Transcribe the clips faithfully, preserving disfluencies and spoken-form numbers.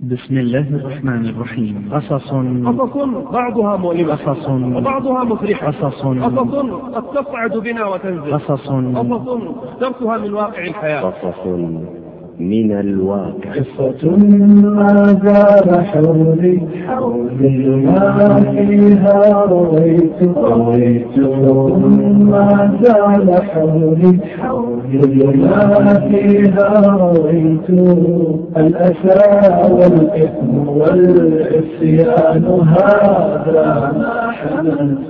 بسم الله الرحمن الرحيم. قصص قصص بعضها مؤلمة، قصص وبعضها مفرحة، قصص قصص قد تصعد بنا وتنزل، قصص قصص درسها من واقع الحياة، قصص من الواقع. قصة ما زال حولي حولي ما فيها رويت رويت ما زال حولي حولي ما فيها رويت الأسى والإثم والعصيان هذا ما حملت.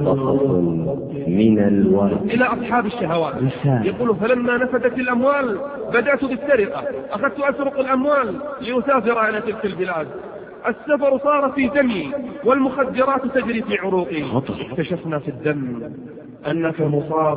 من الواقع. إلى أصحاب الشهوات يقول: فلما نفدت الأموال بدأت بالسرقة، أخذت أسرق الأموال لأسافر على تلك البلاد. السفر صار في دمي والمخدرات تجري في عروقي. اكتشفنا في الدم أنك مصاب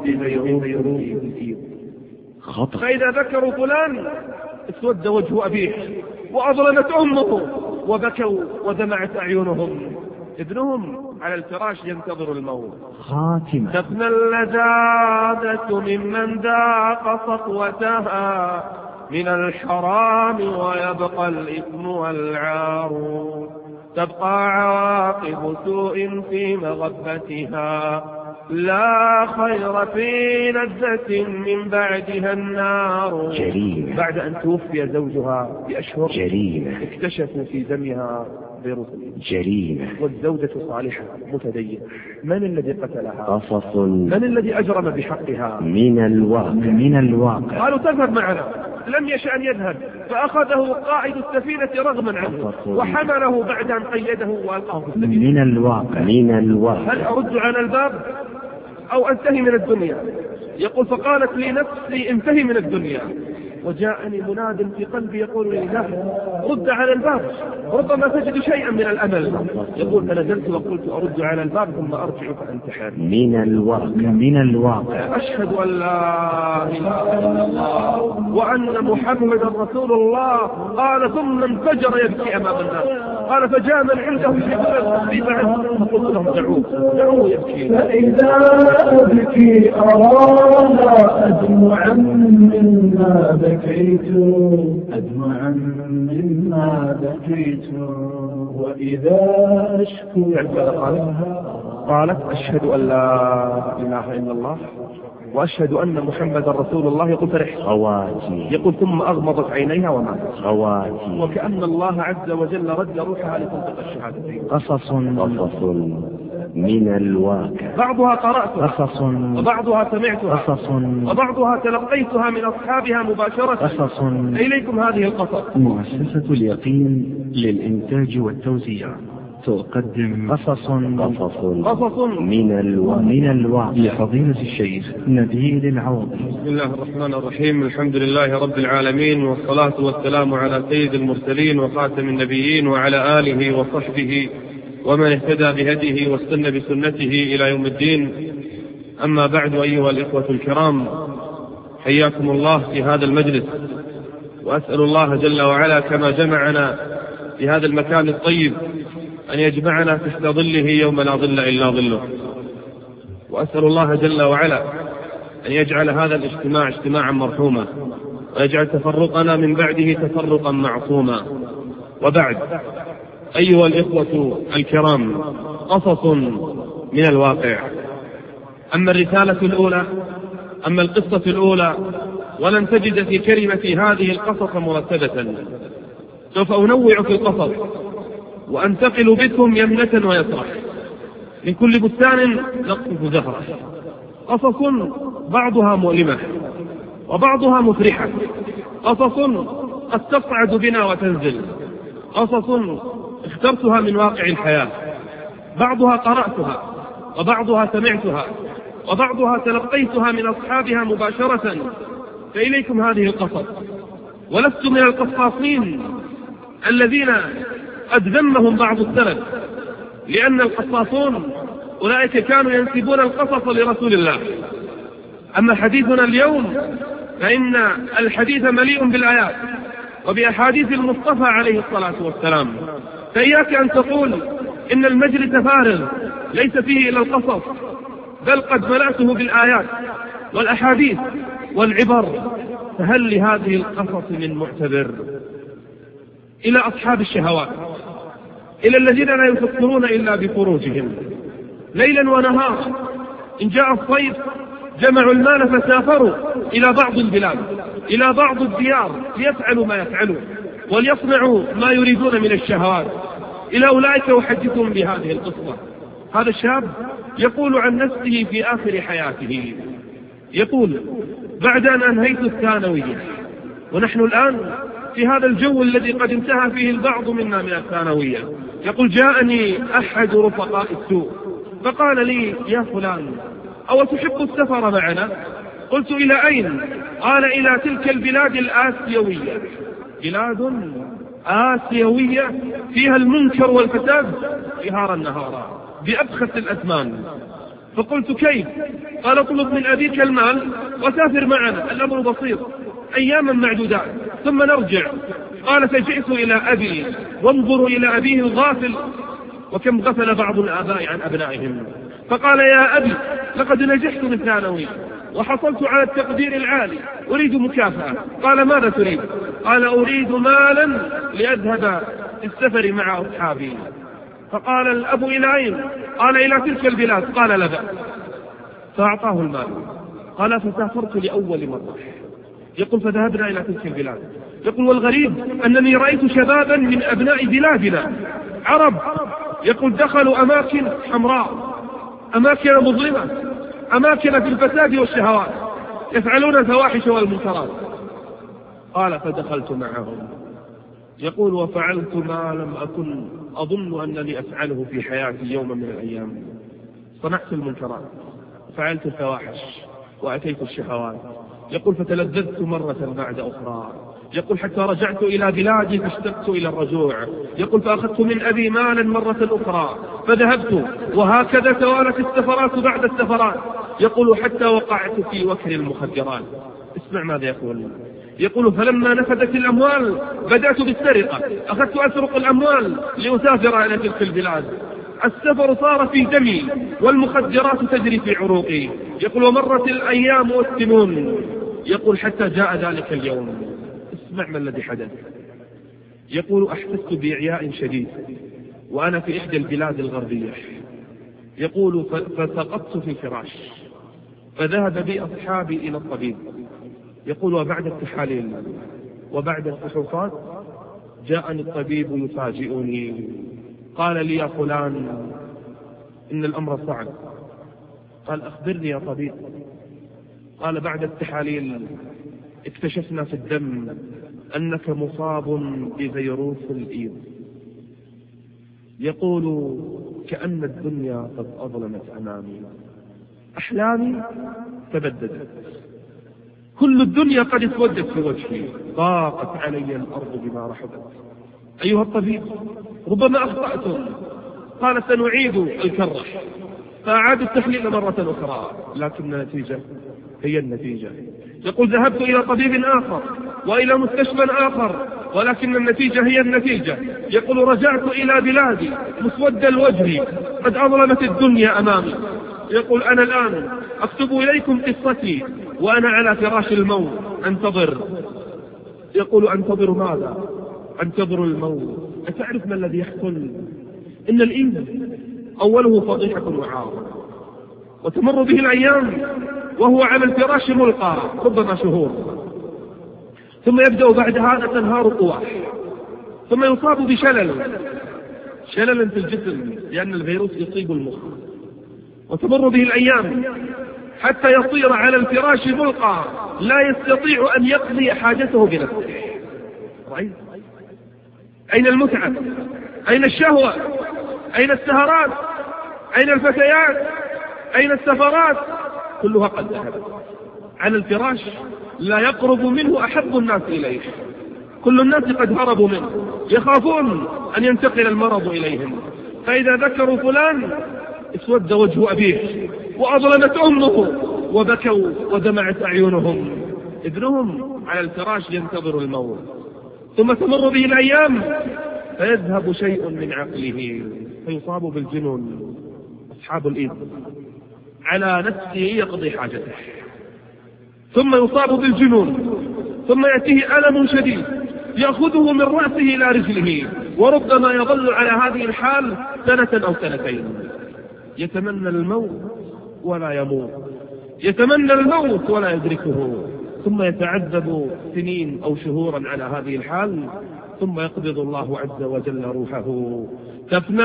بميعوب خطر. فإذا ذكروا فلان اسود وجه أبيه وأظلمت أمه وبكوا ودمعت أعينهم. ابنهم على الفراش ينتظر الموت. خاتمة. تفنى اللذاذة ممن ذاق سطوتها من الحرام ويبقى الإثم والعار. تبقى عواقب سوء في مغبتها، لا خير في لذة من بعدها النار. جريمة. بعد أن توفي زوجها بأشهر جريمة. اكتشفوا في دمها فيروس جريمة. والزوجة صالحة متدينة. من الذي قتلها؟ قصص. من الذي أجرم بحقها؟ من الواقع. من الواقع. قالوا: تذهب معنا. لم يشأ أن يذهب، فأخذه قائد السفينة رغما عنه وحمله بعد أن قيده وألقاه في السفينة. من الواقع. من الواقع. هل أرد على الباب أو أنتهي من الدنيا؟ يقول: فقالت لي نفسي انتهي من الدنيا. وجاءني مناد في قلبي يقول لي: لا، رد على الباب، ربما تجد شيئا من الأمل. يقول: فنزلت وقلت أرد على الباب ثم أرجع فأنتحر. من الواقع. من الواقع. أشهد أن لا إله إلا الله وأن محمدا رسول الله. قال ثم انفجر يبكي أمام الناس. قال: فجاء من عنده يحب التصديق عنه فقلت لهم: دعوه دعوه يبكي. فإذا أبكي أراها أدمعا مما بكيت أدمعا مما بكيت وإذا أشكو. قالت: أشهد أن لا إله إلا الله وأشهد أن محمد رسول الله. يقول: فرح. خواتي. يقول: ثم أغمضت عينيها وماتت. خواتي. وكأن الله عز وجل رد روحها لتنطق الشهادتين. قصص. قصص من الواقع. بعضها قرأتها، قصص. وبعضها سمعتها، قصص. وبعضها تلقيتها من أصحابها مباشرة. قصص. إليكم هذه القصص. مؤسسة اليقين للإنتاج والتوزيع تقدم قصص. قصص. قصص من الواقع. من الواقع لفضيلة الشيخ نبيل العوضي. بسم الله الرحمن الرحيم. الحمد لله رب العالمين، والصلاة والسلام على سيد المرسلين وخاتم النبيين وعلى آله وصحبه ومن اهتدى بهديه واستنى بسنته إلى يوم الدين. أما بعد، أيها الإخوة الكرام، حياكم الله في هذا المجلس، وأسأل الله جل وعلا كما جمعنا في هذا المكان الطيب أن يجمعنا تحت ظله يوم لا ظل إلا ظله. وأسأل الله جل وعلا أن يجعل هذا الاجتماع اجتماعا مرحوما، ويجعل تفرقنا من بعده تفرقا معصوما. وبعد، أيها الإخوة الكرام، قصص من الواقع. أما الرسالة الأولى، أما القصة الأولى، ولن تجد في كلمة هذه القصص مرتبة. سوف أنوع في القصص وأنتقل بكم يمنة ويسرة، من كل بستان نقصف زهرة. قصص بعضها مؤلمة وبعضها مفرحة، قصص قد تصعد بنا وتنزل، قصص اخترتها من واقع الحياة. بعضها قرأتها وبعضها سمعتها وبعضها تلقيتها من أصحابها مباشرة. فإليكم هذه القصص. ولست من القصاصين الذين قد ذمهم بعض السلف، لأن القصاصون أولئك كانوا ينسبون القصص لرسول الله. أما حديثنا اليوم فإن الحديث مليء بالآيات وبأحاديث المصطفى عليه الصلاة والسلام. فإياك أن تقول إن المجلس فارغ ليس فيه إلا القصص، بل قد ملأته بالآيات إلى أصحاب الشهوات، إلى الذين لا يفكرون إلا بفروجهم ليلا ونهارا. إن جاء الصيف جمعوا المال فسافروا إلى بعض البلاد، إلى بعض الديار، ليفعلوا ما يفعلون وليصنعوا ما يريدون من الشهوات. إلى أولئك أحدثهم بهذه القصة. هذا الشاب يقول عن نفسه في آخر حياته، يقول: بعد أن أنهيت الثانوية، ونحن الآن في هذا الجو الذي قد انتهى فيه البعض منا من الثانوية، يقول: جاءني أحد رفقاء السوء فقال لي: يا فلان، أو تحب السفر معنا؟ قلت: إلى أين؟ قال: إلى تلك البلاد الآسيوية، بلاد آسيوية فيها المنكر والفساد نهارا نهارا بأبخس الأثمان. فقلت: كيف؟ قال: اطلب من أبيك المال وسافر معنا، الأمر بسيط، أياما معدودات ثم نرجع. قال: فجئت إلى أبي، وانظروا إلى أبيه الغافل، وكم غفل بعض الآباء عن أبنائهم. فقال: يا أبي، لقد نجحت من ثانوي وحصلت على التقدير العالي، أريد مكافأة. قال: ماذا تريد؟ قال: أريد مالا لأذهب في السفر مع أصحابي. فقال الأب: إلى أين؟ قال: إلى تلك البلاد. قال: لا بأس. فأعطاه المال. قال: فسافرت لأول مرة. يقول: فذهبنا إلى تلك البلاد. يقول: والغريب أنني رأيت شبابا من أبناء بلادنا عرب، يقول: دخلوا أماكن حمراء، أماكن مظلمة، أماكن في الفساد والشهوات، يفعلون الفواحش والمنكرات. قال: فدخلت معهم. يقول: وفعلت ما لم أكن أظن أنني أفعله في حياتي يوما من الأيام. صنعت المنكرات، فعلت الفواحش، وأتيت الشهوات. يقول: فتلذذت مرة بعد أخرى. يقول: حتى رجعت إلى بلادي فاشتقت إلى الرجوع. يقول: فأخذت من أبي مالا مرة أخرى فذهبت، وهكذا توالت السفرات بعد السفرات. يقول: حتى وقعت في وكر المخدرات. اسمع ماذا يقول. يقول: فلما نفدت الأموال بدأت بالسرقة، أخذت أسرق الأموال لأسافر إلى تلك البلاد. السفر صار في دمي والمخدرات تجري في عروقي. يقول: ومرت الأيام والسنون. يقول: حتى جاء ذلك اليوم. اسمع ما الذي حدث. يقول: أحسست بإعياء شديد وأنا في إحدى البلاد الغربية. يقول: فسقطت في الفراش، فذهب بي أصحابي إلى الطبيب. يقول: وبعد التحاليل وبعد الفحوصات جاءني الطبيب يفاجئني. قال لي: يا فلان، إن الأمر صعب. قال: أخبرني يا طبيب. قال: بعد التحاليل اكتشفنا في الدم أنك مصاب بفيروس الإيد. يقول: كأن الدنيا قد أظلمت أمامي، أحلامي تبددت، كل الدنيا قد اسودت في وجهي، ضاقت علي الأرض بما رحبت. أيها الطبيب، ربما أخطأتم. قال: سنعيد الكرة. فأعاد التحليل مرة أخرى، لكن النتيجة هي النتيجة. يقول: ذهبت إلى طبيب آخر وإلى مستشفى آخر، ولكن النتيجة هي النتيجة. يقول: رجعت إلى بلادي مسود الوجه، قد أظلمت الدنيا أمامي. يقول: أنا الآن أكتب إليكم قصتي وأنا على فراش الموت أنتظر. يقول: أنتظر ماذا؟ أنتظر الموت. أتعرف ما الذي يحصل؟ إن الإنس أوله فضيحة وعار، وتمر به الأيام وهو على الفراش ملقى ربما شهور، ثم يبدأ بعد هذا تنهار قواه، ثم يصاب بشلل شلل في الجسم لأن الفيروس يصيب المخ، وتمر به الأيام حتى يصير على الفراش ملقى لا يستطيع أن يقضي حاجته بنفسه. رأيت؟ أين المتعة؟ أين الشهوة؟ أين السهرات؟ أين الفتيات؟ أين السفرات؟ كلها قد ذهبت. على الفراش لا يقرب منه أحب الناس إليه، كل الناس قد هربوا منه، يخافون أن ينتقل المرض إليهم. فإذا ذكروا فلان اسود وجه أبيه وأظلمت أمه وبكوا ودمعت أعينهم. ابنهم على الفراش ينتظر الموت، ثم تمر به الأيام فيذهب شيء من عقله فيصاب بالجنون. أصحاب الإيد على نفسه يقضي حاجته، ثم يصاب بالجنون، ثم يأتيه ألم شديد يأخذه من رأسه إلى رجله، وربما يظل على هذه الحال سنة أو سنتين، يتمنى الموت ولا يموت، يتمنى الموت ولا يدركه، ثم يتعذب سنين أو شهورا على هذه الحال، ثم يقبض الله عز وجل روحه. تفنى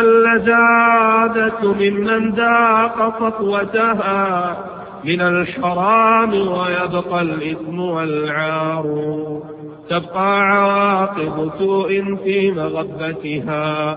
اللذاذة ممن ذاق سطوتها من الحرام، ويبقى الإثم والعار، تبقى عواقب سوء في مغبتها،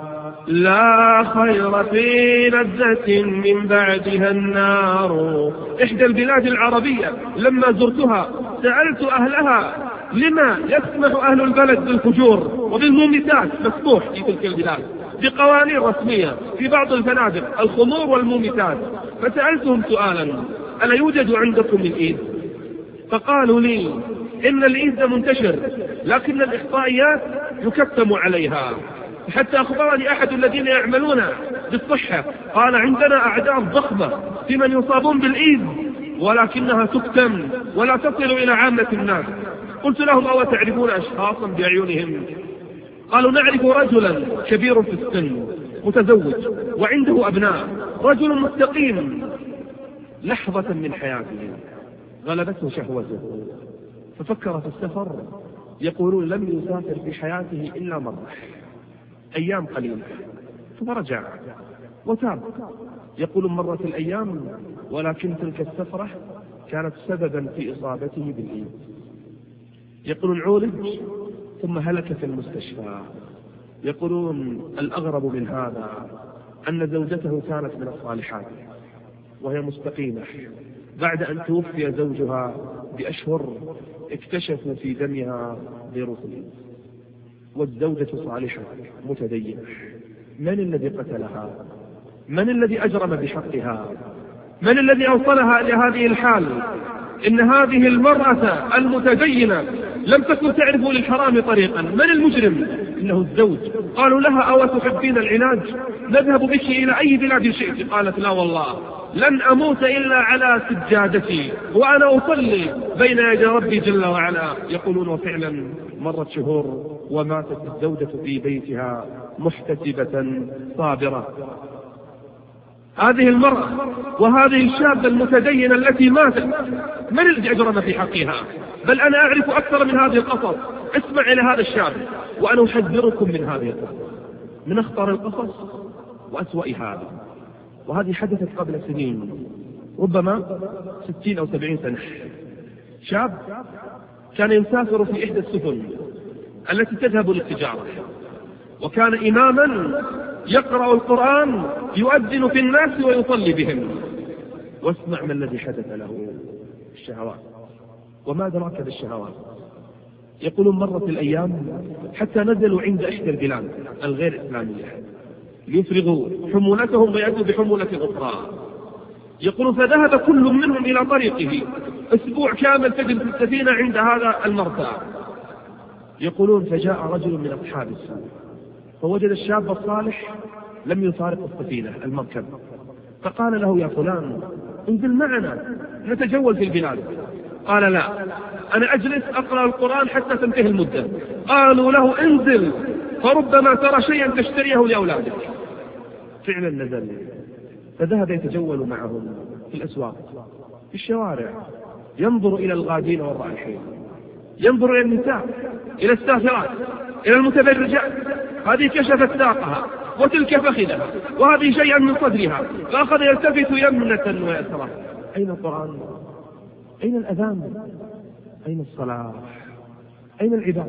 لا خير في لذة من بعدها النار. إحدى البلاد العربية لما زرتها سألت أهلها لما يسمح أهل البلد بالفجور وبالمومسات مفتوح في تلك البلاد بقوانين رسمية في بعض الفنادق، الخمور والمومسات. فسألتهم سؤالا: ألا يوجد عندكم الإيد؟ فقالوا لي إن الإيد منتشر، لكن الإخطائيات يكتم عليها. حتى أخبرني أحد الذين يعملون بالصحة قال: عندنا أعداد ضخمة في من يصابون بالإيد، ولكنها تكتم ولا تصل إلى عامة الناس. قلت لهم: أو تعرفون أشخاصا بعيونهم؟ قالوا: نعرف رجلا كبير في السن متزوج وعنده أبناء، رجل مستقيم. لحظة من حياته غلبته شهوته ففكر في السفر. يقولون لم يسافر في حياته إلا مرة، أيام قليلة، ثم رجع وتاب. يقولون مرت الأيام، ولكن تلك السفرة كانت سببا في إصابته بالإيد. يقولون عولج ثم هلك في المستشفى. يقولون الأغرب من هذا أن زوجته كانت من الصالحات وهي مستقيمة، بعد أن توفي زوجها بأشهر اكتشفوا في دمها فيروس الإيد، والزوجة صالحة متدينة. من الذي قتلها؟ من الذي أجرم بحقها؟ من الذي أوصلها إلى هذه الحال؟ إن هذه المرأة المتدينة لم تكن تعرف للحرام طريقا. من المجرم؟ إنه الزوج. قالوا لها: أو تحبين العلاج؟ نذهب بك إلى أي بلاد شئت. قالت: لا والله، لن أموت إلا على سجادتي وأنا أصلي بين يدي ربي جل وعلا. يقولون وفعلا مرت شهور وماتت الزوجة في بيتها محتسبة صابرة. هذه المرأة وهذه الشابة المتدينة التي ماتت، من الذي أجرم في حقها؟ بل أنا أعرف أكثر من هذه القصص. اسمع إلى هذا الشاب وأنا أحذركم من هذه القصص، من أخطر القصص وأسوأ هذا. وهذه حدثت قبل سنين، ربما ستين أو سبعين سنة. شاب كان يسافر في إحدى السفن التي تذهب للتجارة، وكان إماما يقرأ القرآن، يؤذن في الناس ويصلي بهم. واسمع ما الذي حدث له: الشهوات. وما أدراك بالشهوات؟ يقولون مرت الأيام حتى نزلوا عند إحدى البلاد الغير إسلامية ليفرغوا حمولتهم ويأتوا بحمولة أخرى. يقولون فذهب كل منهم إلى طريقه، أسبوع كامل تجد في السفينة عند هذا المرتع. يقولون فجاء رجل من أصحاب السفينة فوجد الشاب الصالح لم يفارق السفينة المركب، فقال له: يا فلان انزل معنا نتجول في البلاد. قال: لا، أنا أجلس أقرأ القرآن حتى تنتهي المدة. قالوا له: انزل فربما ترى شيئا تشتريه لأولادك. فعلا نزل، فذهب يتجول معهم في الأسواق، في الشوارع، ينظر إلى الغادين والرائحين، ينظر إلى النساء، إلى السافرات، إلى المتبرجات. هذه كشفت ساقها وتلك فخذها وهذه شيئا من صدرها، فأخذ يلتفت يمنة ويسرى. أين القرآن؟ أين الأذان؟ أين الصلاة؟ أين العبادة؟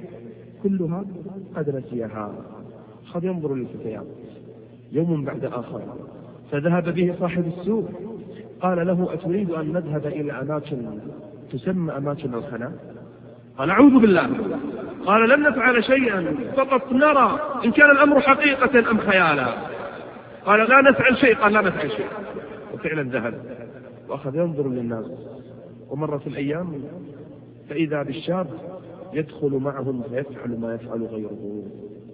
كلها قد نسيها. قد ينظر للفتيات يوم بعد آخر، فذهب به صاحب السوق قال له: أتريد أن نذهب إلى أماكن تسمى أماكن الخنا؟ قال: أعوذ بالله. قال: لن نفعل شيئا، فقط نرى إن كان الأمر حقيقة أم خيالا. قال: لا نفعل شيء. قال: لا نفعل شيء. وفعلا ذهب وأخذ ينظر للناس. ومرت الأيام فإذا بالشاب يدخل معهم فيفعل ما يفعل غيره.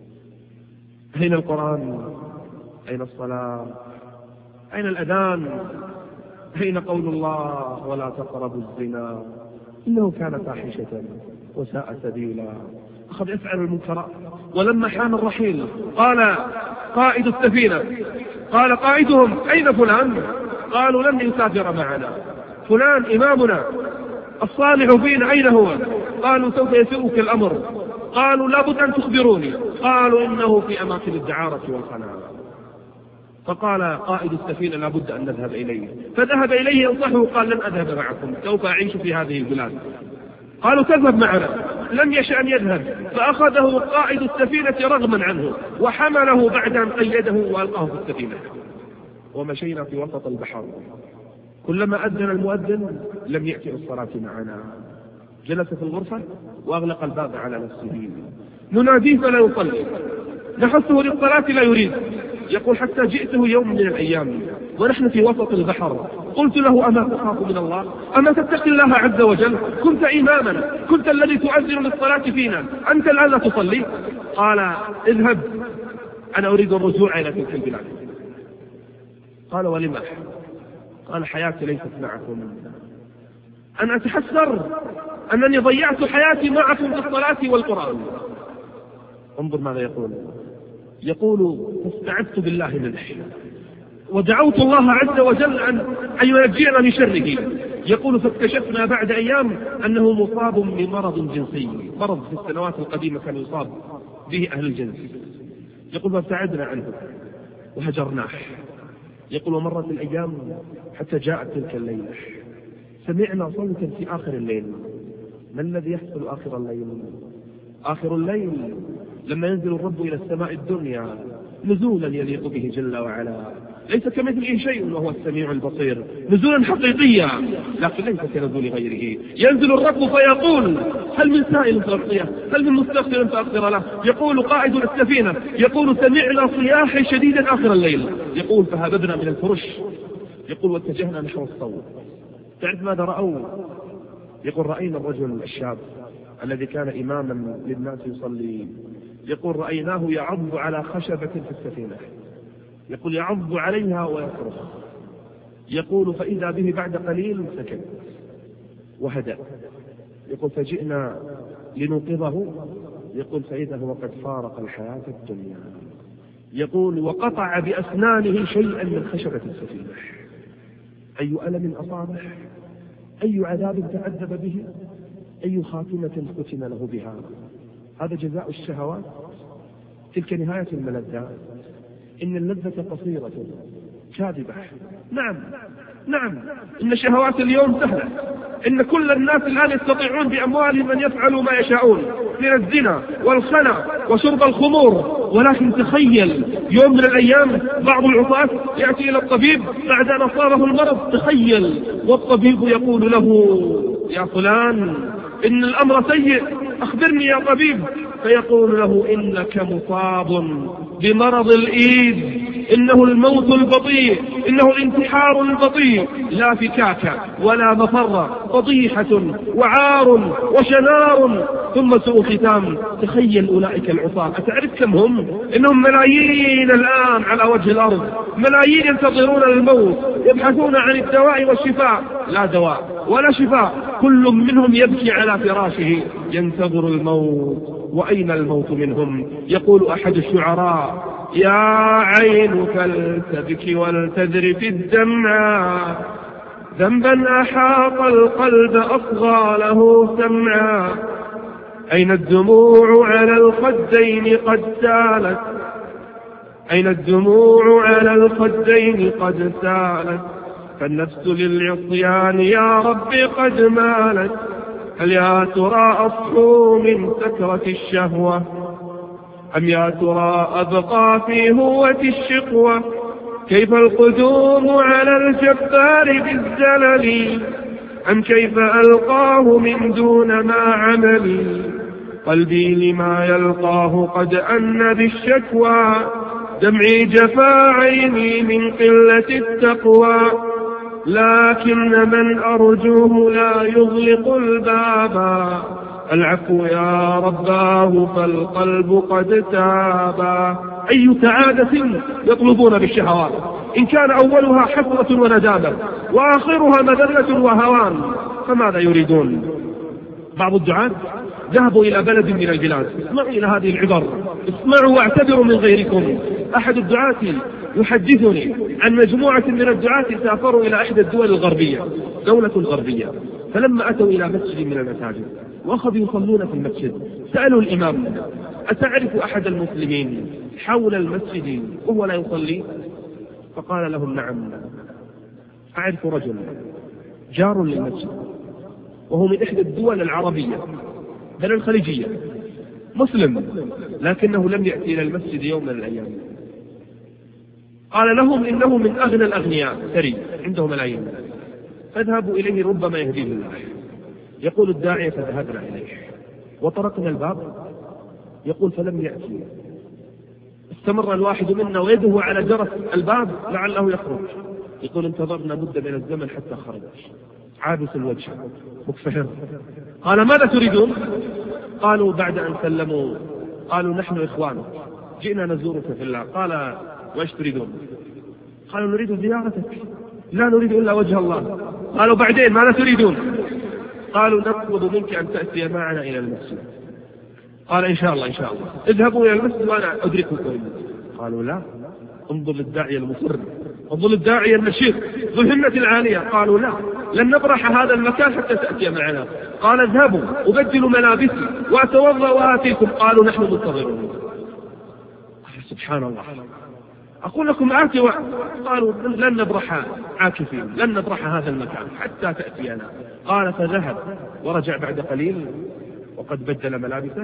أين القرآن؟ أين الصلاة؟ أين الأذان؟ أين قول الله: ولا تقربوا الزنا إنه كان فاحشة وساء سبيلا؟ أخذ يفعل المنكرات. ولما حان الرحيل قال قائد السفينة، قال قائدهم: أين فلان؟ قالوا: لن يسافر معنا. فلان إمامنا الصالح فينا أين هو؟ قالوا: سوف يسوءك الأمر. قالوا: لابد أن تخبروني. قالوا: إنه في أماكن الدعارة والخناعة. فقال قائد السفينة: لابد أن نذهب إليه. فذهب إليه ينصحه، قال: لن أذهب معكم، سوف أعيش في هذه البلاد. قالوا: تذهب معنا. لم يشأ أن يذهب، فأخذه قائد السفينة رغما عنه وحمله بعد أن قيده وألقاه في السفينة. ومشينا في وسط البحر، كلما أذن المؤذن لم يأتي الصلاة معنا، جلس في الغرفة وأغلق الباب على نفسه. نناديه فلا يصلي، نحثه للصلاة لا يريد. يقول: حتى جئته يوم من الأيام ونحن في وسط البحر، قلت له: أما تخاف من الله؟ أما تتقي الله عز وجل؟ كنت إمامنا، كنت الذي تؤذن للصلاة فينا، أنت الآن لا تصلي؟ قال: اذهب، أنا أريد الرجوع إلى تلك البلاد. قال: ولما؟ قال: حياتي ليست معكم، أنا أتحسر أنني ضيعت حياتي معكم في الصلاة والقرآن. انظر ماذا يقول. يقول: فاستعذت بالله منه ودعوت الله عز وجل أن ينجينا من شره. يقول: فاكتشفنا بعد أيام أنه مصاب بمرض جنسي، مرض في السنوات القديمة كان يصاب به أهل الجنس. يقول: فابتعدنا عنه وهجرناه. يقول: ومرت الأيام حتى جاءت تلك الليلة، سمعنا صوتا في آخر الليل. ما الذي يحصل آخر الليل؟ آخر الليل لما ينزل الرب إلى السماء الدنيا نزولا يليق به جل وعلا، ليس كمثله شيء وهو السميع البصير، نزولا حقيقيا لكن ليس كنزول غيره. ينزل الرب فيقول: هل من سائل فأعطيه؟ هل من مستغفر فأغفر له؟ يقول قائد السفينة: يقول: سمعنا صياحا شديدا آخر الليل. يقول: فهببنا من الفرش. يقول: واتجهنا نحو الصوت. تعرف ماذا رأوا؟ يقول: رأينا الرجل الشاب الذي كان إماما للناس يصلي، يقول: رأيناه يعض على خشبة في السفينة، يقول: يعض عليها ويصرخ. يقول: فإذا به بعد قليل سكت وهدأ. يقول: فجئنا لنوقظه. يقول: فإذا هو قد فارق الحياة الدنيا. يقول: وقطع بأسنانه شيئا من خشبة السفينة. أي ألم أصابه، أي عذاب تعذب به، أي خاتمة ختم له بها. هذا جزاء الشهوات، تلك نهاية الملذات. إن اللذة قصيرة كاذبة. نعم نعم إن شهوات اليوم سهلة، إن كل الناس الآن يستطيعون بأموالهم أن يفعلوا ما يشاءون من الزنا والخنا وشرب الخمور. ولكن تخيل يوم من الأيام بعض العصاة يأتي إلى الطبيب بعد أن أصابه المرض، تخيل، والطبيب يقول له: يا فلان إن الأمر سيء، أخبرني يا طبيب. فيقول له: إنك مصاب بمرض الإيد، إنه الموت البطيء، إنه الانتحار البطيء، لا فكاك ولا مفر، فضيحة وعار وشنار ثم سوء ختام. تخيل أولئك العصاة، أتعرف كم هم؟ إنهم ملايين الآن على وجه الأرض، ملايين ينتظرون الموت، يبحثون عن الدواء والشفاء، لا دواء ولا شفاء. كل منهم يبكي على فراشه ينتظر الموت، وأين الموت منهم؟ يقول أحد الشعراء: يا عين فلتبكي ولتذرف الدمع، ذنبا أحاط القلب أصغى له سمعا. أين الدموع على الخدين قد سالت، أين الدموع على الخدين قد سالت، فالنفس للعصيان يا رب قد مالت. هل يا ترى أصحو من سكرة الشهوة، أم يا ترى أبقى في هوة الشقوة؟ كيف القدوم على الجبار بالزلل، أم كيف ألقاه من دون ما عملي؟ قلبي لما يلقاه قد أن بالشكوى، دمعي جفا عيني من قلة التقوى. لكن من أرجوه لا يغلق الباب، العفو يا رباه فالقلب قد تابا. أي سعادة يطلبون بالشهوات، إن كان أولها حسرة وندامة وآخرها مذلة وهوان، فماذا يريدون؟ بعض الدعاة ذهبوا إلى بلد من البلاد. اسمعوا إلى هذه العبر، اسمعوا واعتبروا من غيركم. أحد الدعاة يحدثني عن مجموعة من الدعاة سافروا إلى إحدى الدول الغربية، دولة غربية، فلما أتوا إلى مسجد من المساجد وأخذوا يصلون في المسجد سألوا الإمام: أتعرف أحد المسلمين حول المسجد وهو لا يصلي؟ فقال لهم: نعم، أعرف رجل جار للمسجد وهو من إحدى الدول العربية بل الخليجية، مسلم لكنه لم يأتي إلى المسجد يوم من الأيام. قال لهم: إنه من أغنى الأغنياء، ثري عنده ملايين، فاذهبوا إليه ربما يهديه الله. يقول الداعية: فذهبنا إليه وطرقنا الباب، يقول فلم يأتي. استمر الواحد منا ويده على جرس الباب لعله يخرج. يقول انتظرنا مدة من الزمن حتى خرج عابس الوجه مكفهر. قال: ماذا تريدون؟ قالوا بعد أن سلموا قالوا: نحن إخوانك جئنا نزورك في الله. قال: وإيش تريدون؟ قالوا: نريد زيارتك، لا نريد إلا وجه الله. قالوا: بعدين ماذا تريدون؟ قالوا: نطلب منك أن تأتي معنا إلى المسجد. قال: إن شاء الله إن شاء الله، اذهبوا إلى المسجد وأنا أدرككم. قالوا: لا، انظر للداعية المصر، انظر للداعية النشيط ذو الهمة العالية. قالوا: لا، لن نبرح هذا المكان حتى تأتي معنا. قال: اذهبوا أبدلوا ملابسي وأتوضأ وآتيكم. قالوا: نحن منتظرون. سبحان الله، أقول لكم آتي و... قالوا: لن نبرح عاكفين، لن نبرح هذا المكان حتى تأتينا. قال: فذهب ورجع بعد قليل وقد بدل ملابسه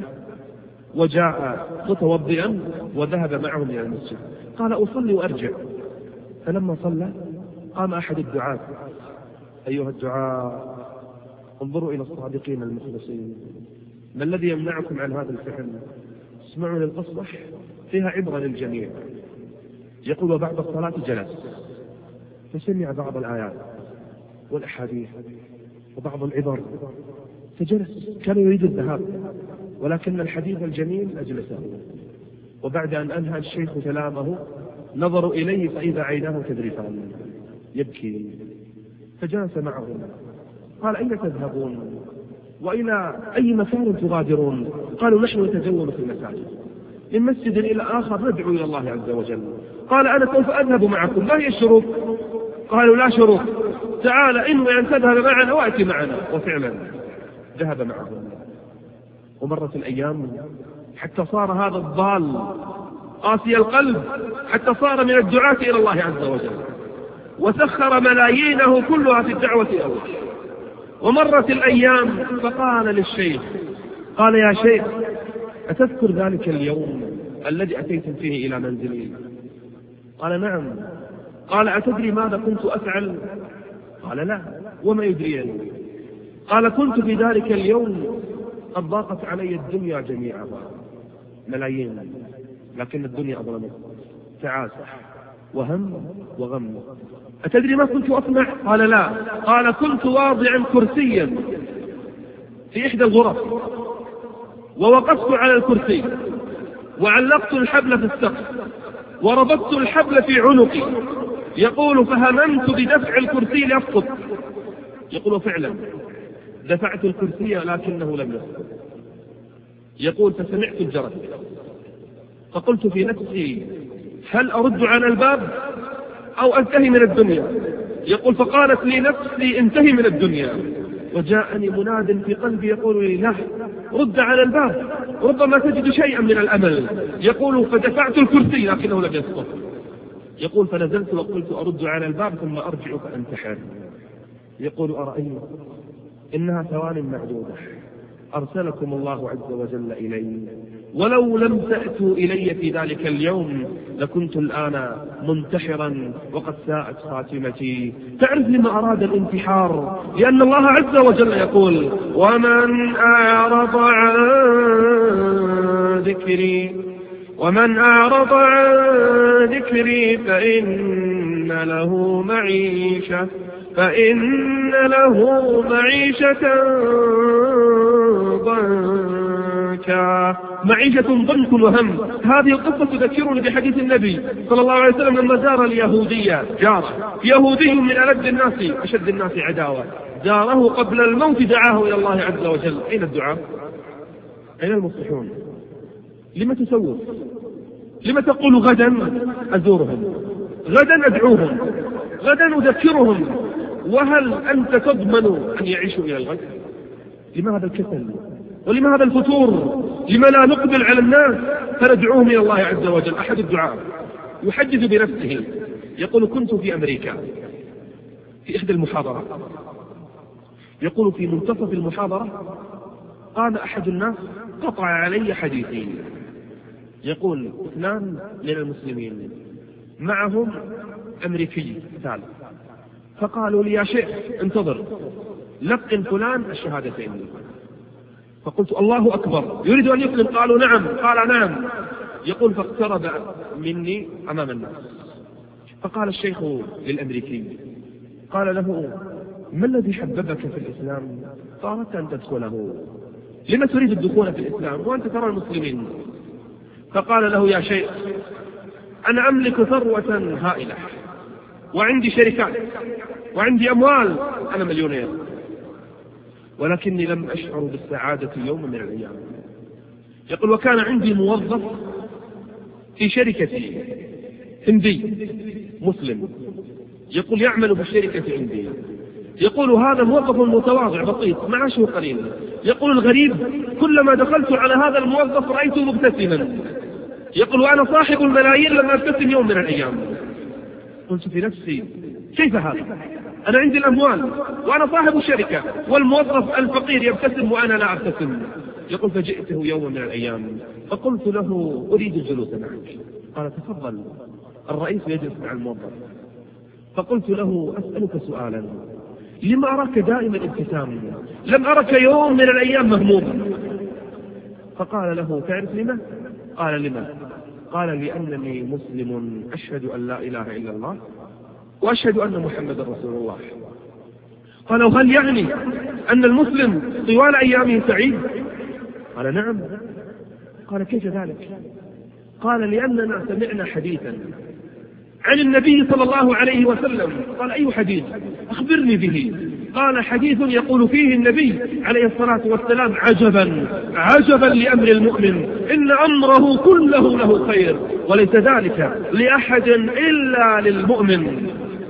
وجاء متوضئا وذهب معهم إلى المسجد. قال: أصلي وأرجع. فلما صلى قام أحد الدعاة: أيها الدعاة، انظروا إلى الصادقين المخلصين، ما الذي يمنعكم عن هذا الفعل؟ اسمعوا للقصة فيها عبرة للجميع. يقول: وبعد الصلاة جلس فسمع بعض الآيات والأحاديث وبعض العبر فجلس، كان يريد الذهاب ولكن الحديث الجميل أجلسه. وبعد أن أنهى الشيخ كلامه نظروا إليه فإذا عيناه تذرفان يبكي، فجلس معهم. قال: أين تذهبون وإلى أي مكان تغادرون؟ قالوا: نحن نتجول في المساجد، من مسجد إلى آخر ندعو إلى الله عز وجل. قال: أنا سوف أذهب معكم، ما هي الشروط؟ قالوا: لا شروط، تعال إنوي أن تذهب معنا وأتي معنا. وفعلا ذهب معهم. ومرت الأيام حتى صار هذا الضال قاسي القلب، حتى صار من الدعاة إلى الله عز وجل، وسخر ملايينه كلها في الدعوة إلى الله. ومرت الأيام فقال للشيخ، قال: يا شيخ، أتذكر ذلك اليوم الذي أتيتم فيه إلى منزلي؟ قال: نعم. قال: أتدري ماذا كنت أفعل؟ قال: لا. وما يدريني؟ قال: كنت في ذلك اليوم قد ضاقت علي الدنيا جميعا، ملايين، لكن الدنيا أظلمت، تعاسة وهم وغم. أتدري ما كنت أصنع؟ قال: لا. قال: كنت واضعا كرسيا في إحدى الغرف ووقفت على الكرسي وعلقت الحبل في السقف وربطت الحبل في عنقي. يقول: فهممت بدفع الكرسي ليسقط. يقول: فعلا دفعت الكرسي لكنه لم يسقط. يقول: فسمعت الجرس فقلت في نفسي: هل أرد على الباب أو أنتهي من الدنيا؟ يقول: فقالت لي نفسي: انتهي من الدنيا. وجاءني مناد في قلبي يقول لي: لا، رد على الباب، ربما تجد شيئا من الأمل. يقول: فدفعت الكرسي لكنه لم يسقط. يقول: فنزلت وقلت أرد على الباب ثم أرجع فأنتحر. يقول: أرأيت إنها ثوان معدودة أرسلكم الله عز وجل إلي، ولو لم تأتوا إلي في ذلك اليوم لكنت الآن منتحرا وقد ساءت خاتمتي. تعرف لما أراد الانتحار؟ لأن الله عز وجل يقول: ومن أعرض عن ذكري ومن أعرض عن ذكري فإن له معيشة فإن له معيشة ضنكا. معيشة ضنك وهم. هذه القصة تذكرني بحديث النبي صلى الله عليه وسلم لما زار اليهودية جاره يهودي من ألد الناس أشد الناس عداوة، زاره قبل الموت دعاه إلى الله عز وجل. أين الدعاء؟ أين المصلحون؟ لم تسوف؟ لم تقول غدا أزورهم، غدا أدعوهم، غدا أذكرهم؟ وهل أنت تضمن أن يعيشوا إلى الغد؟ لما هذا الكسل؟ ولما هذا الفتور؟ لما لا نقبل على الناس فندعوهم إلى الله عز وجل؟ أحد الدعاء يحدث بنفسه يقول: كنت في أمريكا في إحدى المحاضرات، يقول: في منتصف المحاضرة قام أحد الناس قطع علي حديثي. يقول: اثنان من المسلمين معهم أمريكي ثالث، فقالوا لي: يا شيخ انتظر، لقن فلان الشهادتين. فقلت: الله أكبر، يريد أن يسلم؟ قالوا: نعم. قال: نعم. يقول: فاقترب مني أمام الناس، فقال الشيخ للأمريكي، قال له: ما الذي حببك في الإسلام فأردت أن تدخله؟ لما تريد الدخول في الإسلام وأنت ترى المسلمين؟ فقال له: يا شيخ، أنا أملك ثروة هائلة، وعندي شركات، وعندي أموال، أنا مليونير، ولكني لم أشعر بالسعادة يوم من الأيام. يقول: وكان عندي موظف في شركتي هندي مسلم، يقول يعمل في الشركة عندي، يقول هذا موظف متواضع بسيط معاشه قليل، يقول الغريب كلما دخلت على هذا الموظف رأيته مبتسما، يقول وأنا صاحب الملايين لم أبتسم يوم من الأيام. قلت في نفسي: كيف هذا؟ أنا عندي الأموال وأنا صاحب الشركة، والموظف الفقير يبتسم وأنا لا أبتسم. يقول: فجئته يوم من الأيام فقلت له: أريد الجلوس معك. قال: تفضل. الرئيس يجلس مع الموظف. فقلت له: أسألك سؤالا، لما أراك دائما ابتسام؟ لم أرك يوم من الأيام مهموم. فقال له: تعرف لما؟ قال: لما؟ قال: لأنني مسلم أشهد أن لا إله إلا الله وأشهد أن محمد رسول الله. قال: وهل يعني أن المسلم طوال أيامه سعيد؟ قال: نعم. قال: كيف ذلك؟ قال: لأننا سمعنا حديثا عن النبي صلى الله عليه وسلم. قال: أي حديث؟ أخبرني به. قال: حديث يقول فيه النبي عليه الصلاة والسلام: عجبا عجبا لأمر المؤمن، إن أمره كله له خير، وليس ذلك لأحد إلا للمؤمن.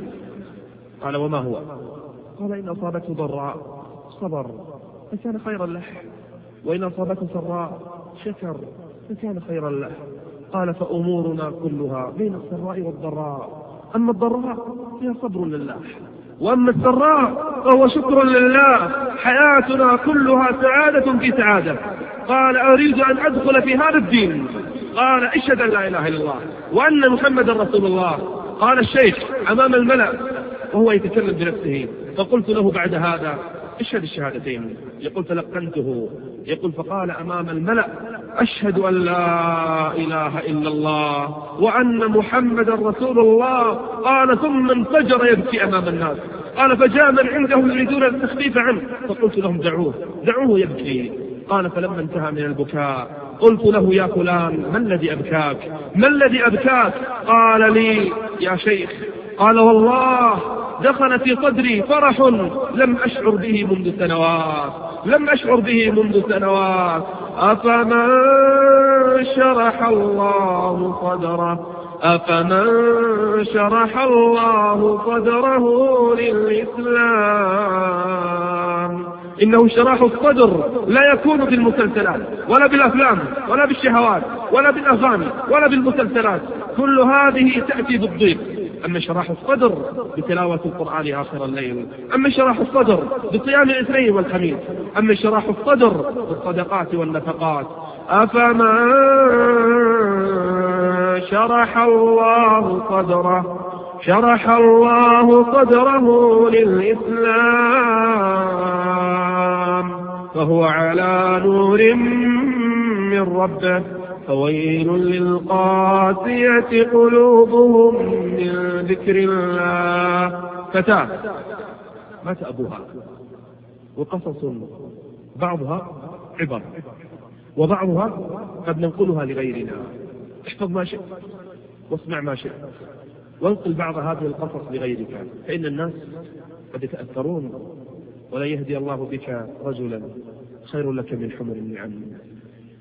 قال: وما هو؟ قال: إن أصابته ضراء صبر فكان خيرا له، وإن أصابته سراء شكر فكان خيرا له. قال: فأمورنا كلها بين السراء والضراء، أما الضراء فهي صبر لله، وأما السراء فهو شكر لله. حياتنا كلها سعادة في سعادة. قال: أريد أن أدخل في هذا الدين. قال: اشهد أن لا إله إلا الله وأن محمد رسول الله. قال الشيخ أمام الملأ وهو يتكلم بنفسه، فقلت له بعد هذا: اشهد الشهادتين. يقول: تلقنته. يقول: فقال أمام الملأ: أشهد أن لا إله إلا الله وأن محمد رسول الله. قال: ثم انفجر يبكي أمام الناس. قال: فجاء من عندهم يريدون التخفيف عنه، فقلت لهم: دعوه دعوه يبكي. قال: فلما انتهى من البكاء قلت له: يا فلان، ما الذي أبكاك؟ ما الذي أبكاك؟ قال لي: يا شيخ، قال: والله دخل في صدري فرح لم أشعر به منذ سنوات، لم أشعر به منذ سنوات. أفمن شرح الله صدره أفمن شرح الله صدره للإسلام. إنه شرح الصدر لا يكون بالمسلسلات ولا بالأفلام ولا بالشهوات ولا بالأغاني ولا بالمسلسلات، كل هذه تأتي بالضيق. أما شرح الصدر بتلاوة القرآن آخر الليل، أما شرح الصدر بصيام الاثنين والخميس، أما شرح الصدر بالصدقات والنفقات. أفمن شرح الله صدره شرح الله صدره للإسلام فهو على نور من ربه، فويل للقاسية قلوبهم من ذكر الله. فتاة مات أبوها، وقصص بعضها عبر وبعضها قد ننقلها لغيرنا. احفظ ما شئت واسمع ما شئت وانقل بعض هذه القصص لغيرك، فإن الناس قد يتأثرون، ولا يهدي الله بك رجلا خير لك من حمر النعم.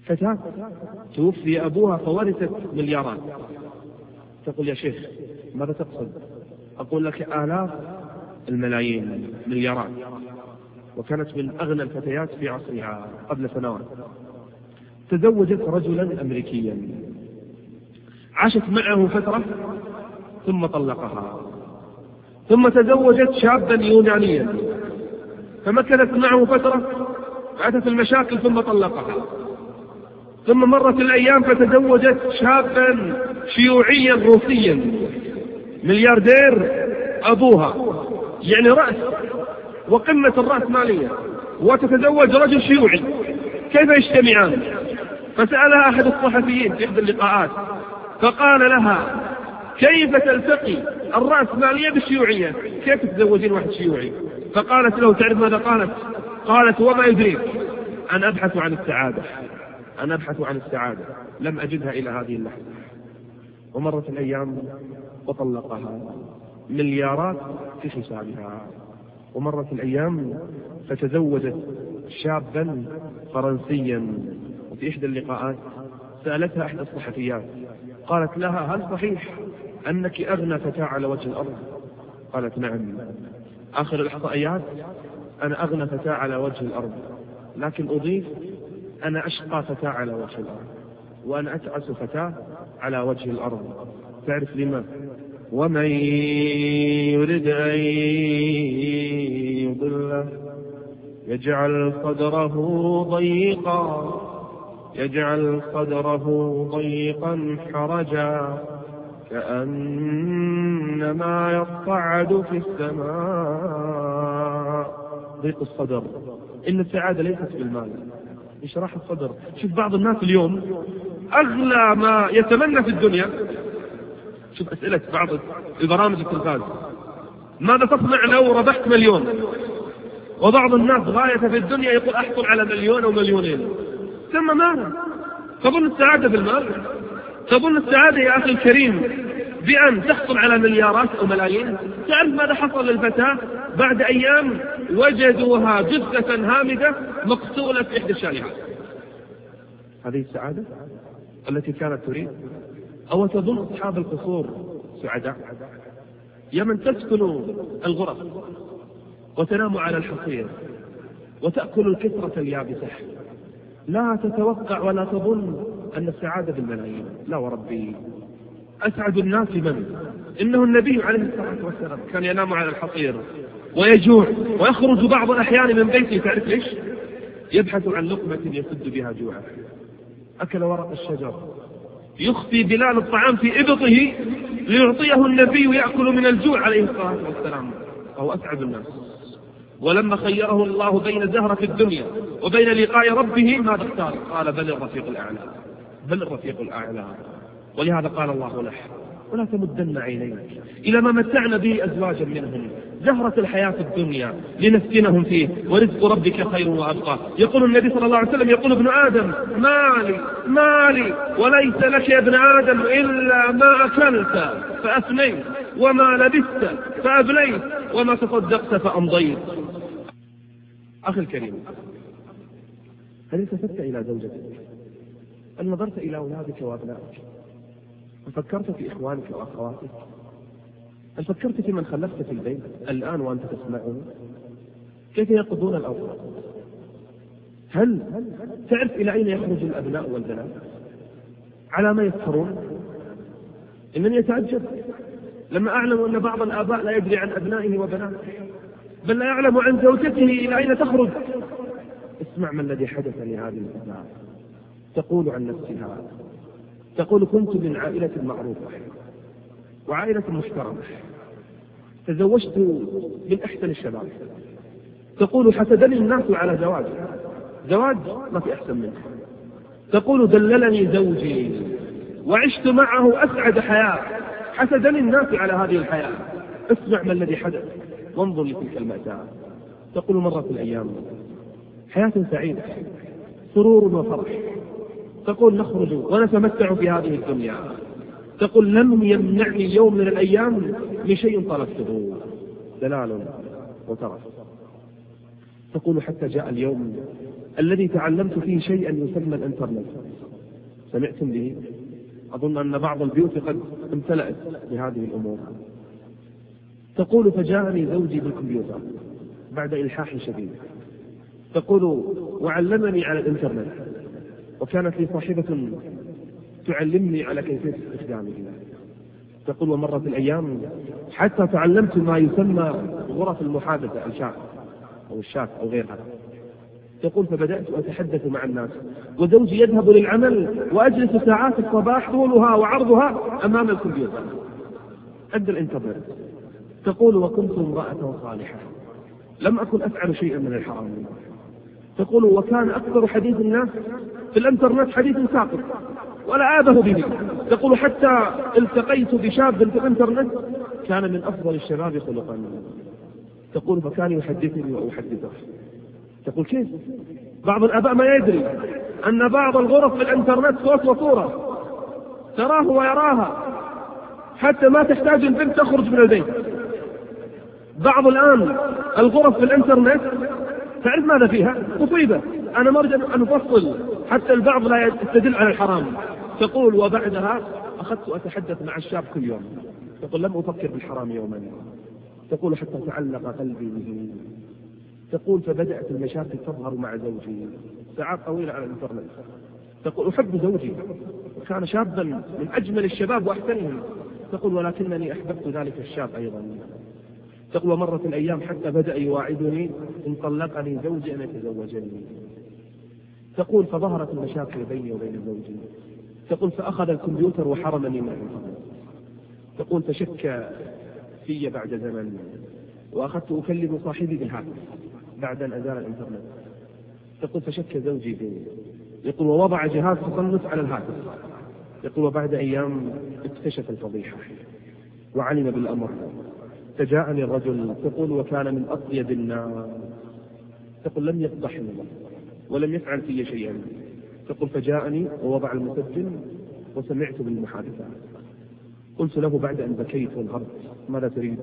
فتاة توفي أبوها فورثت مليارات. تقول يا شيخ ماذا تقصد؟ أقول لك آلاف الملايين، مليارات. وكانت من أغنى الفتيات في عصرها قبل سنوات. تزوجت رجلا أمريكيا، عاشت معه فترة ثم طلقها، ثم تزوجت شابا يونانيا فمكثت معه فترة، فأتت المشاكل ثم طلقها، ثم مرت الأيام فتزوجت شابا شيوعيا روسيا ملياردير أبوها، يعني رأس وقمة الرأسمالية، وتتزوج رجل شيوعي، كيف يجتمعان؟ فسألها أحد الصحفيين في إحدى اللقاءات فقال لها كيف تلتقي الرأسمالية بالشيوعية؟ كيف تتزوجين واحد شيوعي؟ فقالت له تعرف ماذا قالت؟ قالت وما يدريك أن أبحث عن السعادة، أن أبحث عن السعادة، لم أجدها إلى هذه اللحظة. ومرت الأيام وطلقها، مليارات في حسابها. ومرت الأيام فتزوجت شابا فرنسيا. وفي إحدى اللقاءات سألتها إحدى الصحفيات قالت لها هل صحيح أنك أغنى فتاة على وجه الأرض؟ قالت نعم، آخر الإحصائيات أنا أغنى فتاة على وجه الأرض، لكن أضيف أنا أشقى فتاة على وجه الأرض، وأنا أتعس فتاة على وجه الأرض. تعرف لما؟ ومن يرد أن يضله يجعل صدره ضيقا يجعل صدره ضيقا حرجا كأنما يصعد في السماء. ضيق الصدر، إن السعادة ليست بالمال، إشراح الصدر. شوف بعض الناس اليوم أغلى ما يتمنى في الدنيا، شوف أسئلة بعض البرامج التلفاز ماذا تصنع لو ربحت مليون؟ وبعض الناس غاية في الدنيا يقول أحصل على مليون أو مليونين. ثم ماذا؟ تظن السعادة بالمال؟ تظن السعادة يا أخي الكريم بأن تحصل على مليارات أو ملايين؟ تعرف ماذا حصل للفتاة؟ بعد أيام وجدوها جثة هامدة مقتولة في إحدى الشاليهات. هذه السعادة التي كانت تريد؟ أو تظن أصحاب القصور سعداء؟ يا من تسكن الغرف وتنام على الحصير وتأكل الكسرة اليابسة، لا تتوقع ولا تظن أن السعادة بالملايين. لا وربي، أسعد الناس من؟ إنه النبي عليه الصلاة والسلام كان ينام على الحصير ويجوع ويخرج بعض الأحيان من بيته، تعرف ليش؟ يبحث عن لقمة يسد بها جوعه. أكل ورق الشجر، يخفي بلال الطعام في إبطه ليعطيه النبي يأكل من الجوع عليه الصلاة والسلام، وهو أسعد الناس. ولما خيره الله بين زهرة الدنيا وبين لقاء ربه ماذا اختار؟ قال بل الرفيق الأعلى، بل الرفيق الأعلى. ولهذا قال الله له ولا تمدن عينيك إلى ما متعنا به أزواجا منهم زهرة الحياة الدنيا لنفتنهم فيه ورزق ربك خير وأبقى. يقول النبي صلى الله عليه وسلم يقول ابن آدم مالي مالي وليس لك يا ابن آدم إلا ما أكلت فأفنيت وما لبست فأبليت وما تصدقت فأمضيت. أخي الكريم، هل التفت إلى زوجتك؟ هل نظرت إلى أولادك وأبنائك؟ هل فكرت في إخوانك وأخواتك؟ هل فكرت في من خلفت في البيت الآن وأنت تسمعون كيف يقضون الأوقات؟ هل تعرف إلى أين يخرج الأبناء والبنات؟ على ما يسهرون؟ إنني أتعجب لما أعلم أن بعض الآباء لا يدري عن أبنائه وبناته، بل لا يعلم عن زوجته إلى أين تخرج. اسمع ما الذي حدث لهذه الفتاة. تقول عن نفسها، تقول كنت من عائلة معروفة وعائلة محترمة، تزوجت من أحسن الشباب. تقول حسدني الناس على زواج زواج ما في أحسن منه. تقول دللني زوجي وعشت معه أسعد حياة، حسدني الناس على هذه الحياة. اسمع ما الذي حدث وانظر لتلك المأساة. تقول مرت الأيام حياة سعيدة، سرور وفرح. تقول نخرج ونتمتع في هذه الدنيا. تقول لم يمنعني يوم من الأيام من شيء طلبته، دلال وترف. تقول حتى جاء اليوم الذي تعلمت فيه شيئا يسمى الانترنت. سمعتم به؟ أظن أن بعض البيوت قد امتلأت بهذه الأمور. تقول فجاءني زوجي بالكمبيوتر بعد إلحاح شديد. تقول وعلمني على الانترنت، وكانت لي صاحبة تعلمني على كيفية استخدامه. تقول ومرت الأيام حتى تعلمت ما يسمى غرف المحادثة، الشات أو الشات أو غيرها. تقول فبدأت أتحدث مع الناس وزوجي يذهب للعمل وأجلس ساعات الصباح طولها وعرضها أمام الكمبيوتر عند الإنترنت. تقول وكنت امرأة صالحة لم أكن أفعل شيئا من الحرام. تقول وكان أكثر حديث الناس في الإنترنت حديث ساقط ولا آبه به. تقول حتى التقيت بشاب في الإنترنت كان من أفضل الشباب خلقا. تقول فكان يحدثني وأحدثه. تقول كيف؟ بعض الآباء ما يدري أن بعض الغرف في الإنترنت صوت وصورة تراه ويراها حتى ما تحتاج البنت تخرج من البيت. بعض الآن الغرف في الإنترنت تعرف ماذا فيها؟ مصيبة. أنا ما أريد أن أفصل حتى البعض لا يستدل على الحرام. تقول وبعدها أخذت أتحدث مع الشاب كل يوم. تقول لم أفكر بالحرام يوما. تقول حتى تعلق قلبي به. تقول فبدأت المشاكل تظهر مع زوجي ساعات طويلة على الإنترنت. تقول أحب زوجي وكان شابا من أجمل الشباب وأحسنهم. تقول ولكنني أحببت ذلك الشاب أيضا. تقول ومرت الأيام حتى بدأ يواعدني إن طلقني زوجي أن يتزوجني. تقول فظهرت المشاكل بيني وبين زوجي. تقول فأخذ الكمبيوتر وحرمني من الإنترنت. تقول فشك في بعد زمن وأخذت أكلم صاحبي بالهاتف بعد أن أزال الإنترنت. تقول فشك زوجي بي. يقول ووضع جهاز تصنف على الهاتف. يقول وبعد أيام اكتشف الفضيحة وعلم بالأمر. فجاءني الرجل. تقول وكان من أطيب الناس. تقول لم يفضحني ولم يفعل في شيئا. تقول فجاءني ووضع المسجل وسمعت بالمحادثة. قلت له بعد أن بكيت وانهرت ماذا تريد؟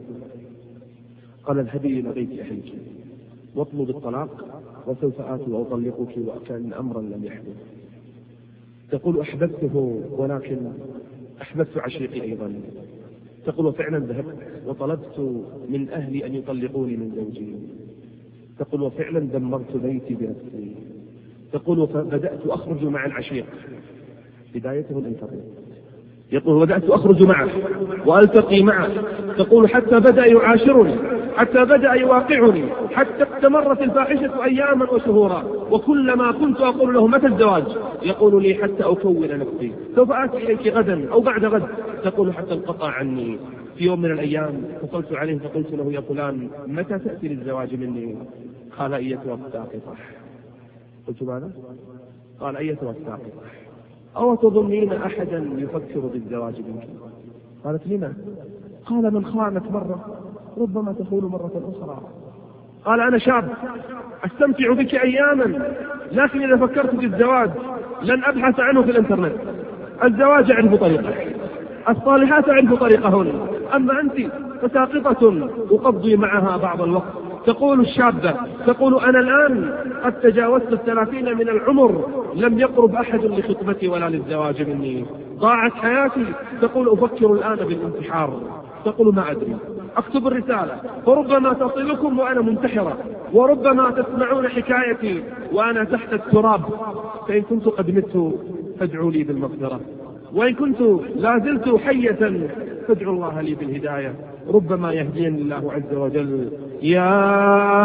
قال اذهبي إلى بيت أهلك واطلب الطلاق وسوف آتي وأطلقك وكان أمرا لم يحدث. تقول أحببته ولكن أحببت عشيقي أيضا. تقول وفعلا ذهبت وطلبت من أهلي أن يطلقوني من زوجي. تقول وفعلا دمرت بيتي بنفسي. تقول وبدأت أخرج مع العشيق. بدايته الإنترنت. يقول بدأت أخرج معه وألتقي معه. تقول حتى بدأ يعاشرني حتى بدأ يواقعني حتى استمرت الفاحشة أياما وشهورا. وكلما كنت أقول له متى الزواج يقول لي حتى أكون نفسي سوف آتي إليك غدا أو بعد غد. تقول حتى انقطع عني. في يوم من الأيام اتصلت عليه فقلت له يا فلان متى تأتي للزواج مني؟ قال أيتها الساقطة. قلت ماذا؟ قال أيتها الساقطة أو تظنين أحدا يفكر بالزواج منك؟ قالت لما؟ قال من خانت مرة ربما تخون مرة أخرى. قال أنا شاب أستمتع بك أياما لكن إذا فكرت في الزواج لن أبحث عنه في الإنترنت. الزواج أعرف طريقه، الصالحات أعرف طريقهن، أما أنت فساقطة أقضي معها بعض الوقت. تقول الشابة تقول أنا الآن قد تجاوزت الثلاثين من العمر لم يقرب أحد لخطبتي ولا للزواج مني. ضاعت حياتي. تقول أفكر الآن بالانتحار. تقول ما أدري أكتب الرسالة فربما تصلكم وأنا منتحرة وربما تسمعون حكايتي وأنا تحت التراب. فإن كنت قد مت فادعوا لي بالمغفرة وإن كنت لا زلت حية فادعوا الله لي بالهداية ربما يهديني الله عز وجل. يا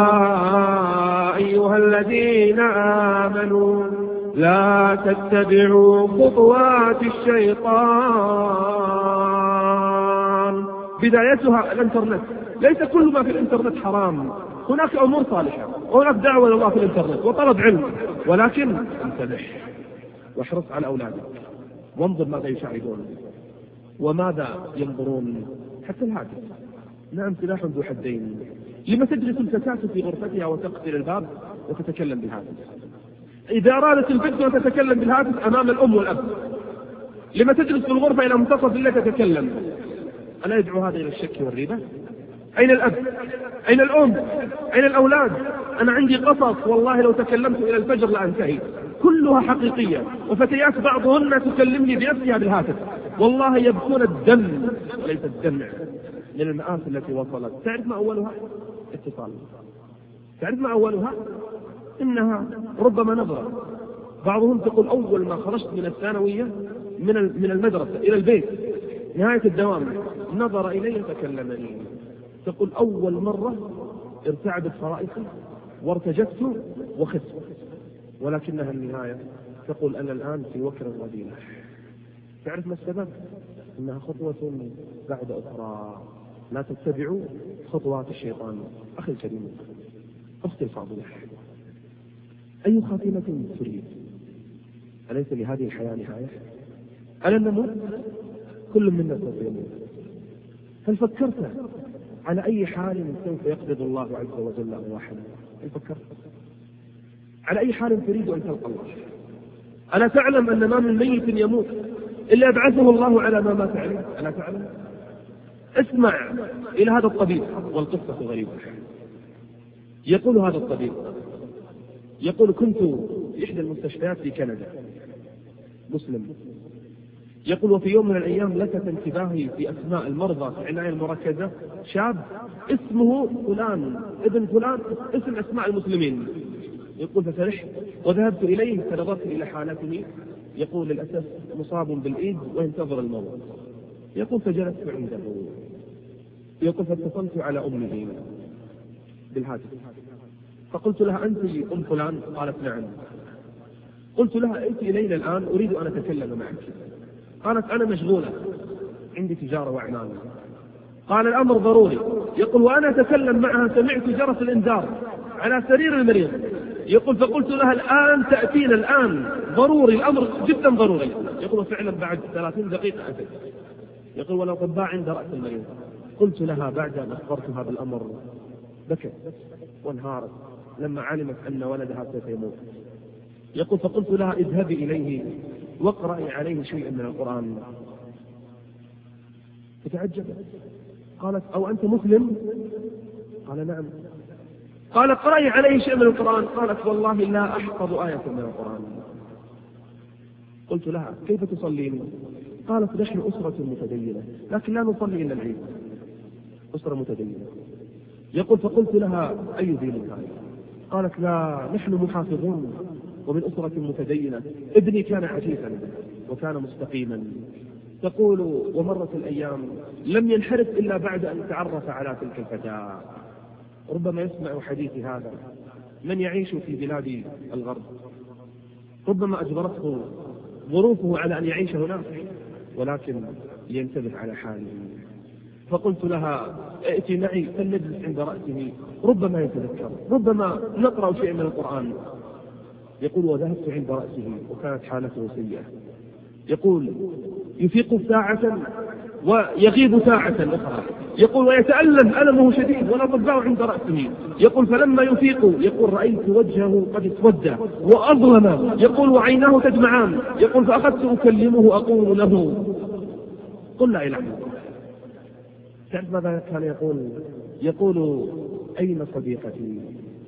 أيها الذين آمنوا لا تتبعوا خطوات الشيطان. بدايتها الانترنت. ليس كل ما في الانترنت حرام. هناك أمور صالحة وهناك دعوة لله في الانترنت وطلب علم، ولكن انتبه واحرص على أولادك وانظر ماذا يشاهدون وماذا ينظرون. حتى الهاتف نعم سلاح ذو حدين. لما تجلس الفتاة في غرفتها وتقفل الباب وتتكلم بالهاتف؟ إذا أرادت البنت أن تتكلم بالهاتف أمام الأم والأب لما تجلس في الغرفة إلى منتصف الليل تتكلم؟ ألا يدعو هذا إلى الشك والريبة؟ أين الأب؟ أين الأم؟ أين الأولاد؟ أنا عندي قصص والله لو تكلمت إلى الفجر لأنتهي، كلها حقيقية، وفتيات بعضهن تكلمني بنفسها بالهاتف والله يبكون الدم وليس الدمع من المآسي التي وصلت. تعرف ما أولها؟ اتصال. تعرف ما أولها؟ إنها ربما نظرة. بعضهم تقول أول ما خرجت من الثانوية من من المدرسة إلى البيت نهاية الدوام نظر إلي فكلمني. تقول أول مرة ارتعدت فرائصي وارتجفت وخفت، ولكنها النهاية تقول أنا الآن في وكر الرذيلة. تعرف ما السبب؟ إنها خطوة بعد أخرى. لا تتبعوا خطوات الشيطان. أخي الكريم، أختي الفاضلة، أي خاتمة تريد؟ أليس لهذه الحياة نهاية؟ ألن نموت؟ كل منا سوف يموت. هل فكرت على أي حال سوف يقبض الله عز وجل أرواحنا؟ هل فكرت على أي حال تريد أن تلقى الله؟ ألا تعلم أن ما من ميت يموت إلا يبعثه الله على ما مات عليه؟ ألا تعلم؟ اسمع إلى هذا الطبيب، والقصة غريبة. يقول هذا الطبيب، يقول كنت في إحدى المستشفيات في كندا، مسلم. يقول وفي يوم من الأيام لفت انتباهي في أسماء المرضى في العناية المركزة شاب اسمه فلان ابن فلان، اسم أسماء المسلمين. يقول ففرحت وذهبت إليه فنظرت إلى حالته. يقول للأسف مصاب بالإيد وينتظر الموت. يقول فجلست عنده. يقول فاتصلت على أمه بالهاتف فقلت لها أنت أم فلان؟ قالت نعم. قلت لها أنت إلينا الآن أريد أن أتكلم معك. قالت أنا مشغولة عندي تجارة وأعمال. قال الأمر ضروري. يقول وأنا أتكلم معها سمعت جرس الإنذار على سرير المريض. يقول فقلت لها الآن تأتينا الآن ضروري، الأمر جدا ضروري. يقول فعلا بعد ثلاثين دقيقة أتت. يقول ولو قد باع عند رأس المريض. قلت لها بعد أن أخبرتها بالأمر بكت وانهارت لما علمت أن ولدها سوف يموت. يقول فقلت لها اذهبي إليه واقرأي عليه شيئا من القرآن. فتعجبت. قالت أو أنت مسلم؟ قال نعم. قال اقرأي عليه شيئا من القرآن. قالت والله لا أحفظ آية من القرآن. قلت لها كيف تصلين؟ قالت نحن أسرة متدينة لكن لا نصلي إلا العيد. أسرة متدينة. يقول فقلت لها أي دين هذا؟ قالت لا نحن محافظون ومن أسرة متدينة، ابني كان عفيفا وكان مستقيما. تقول ومرت الأيام لم ينحرف إلا بعد أن تعرف على تلك الفتاة. ربما يسمع حديثي هذا من يعيش في بلاد الغرب، ربما أجبرته ظروفه على أن يعيش هناك، ولكن لينتبه على حاله. فقلت لها ائتي معي فلنجلس عند رأسه ربما يتذكر، ربما نقرأ شيء من القرآن. يقول وذهبت عند رأسه وكانت حالته سيئة. يقول يفيق ساعة ويغيب ساعة أخرى. يقول ويتألم ألمه شديد والأطباء عند رأسه. يقول فلما يفيق يقول رأيت وجهه قد اسود وأظلم. يقول وعيناه تدمعان. يقول فأخذت أكلمه أقول له قل لا إله إلا الله. تعرف ماذا كان يقول؟ يقول أين صديقتي؟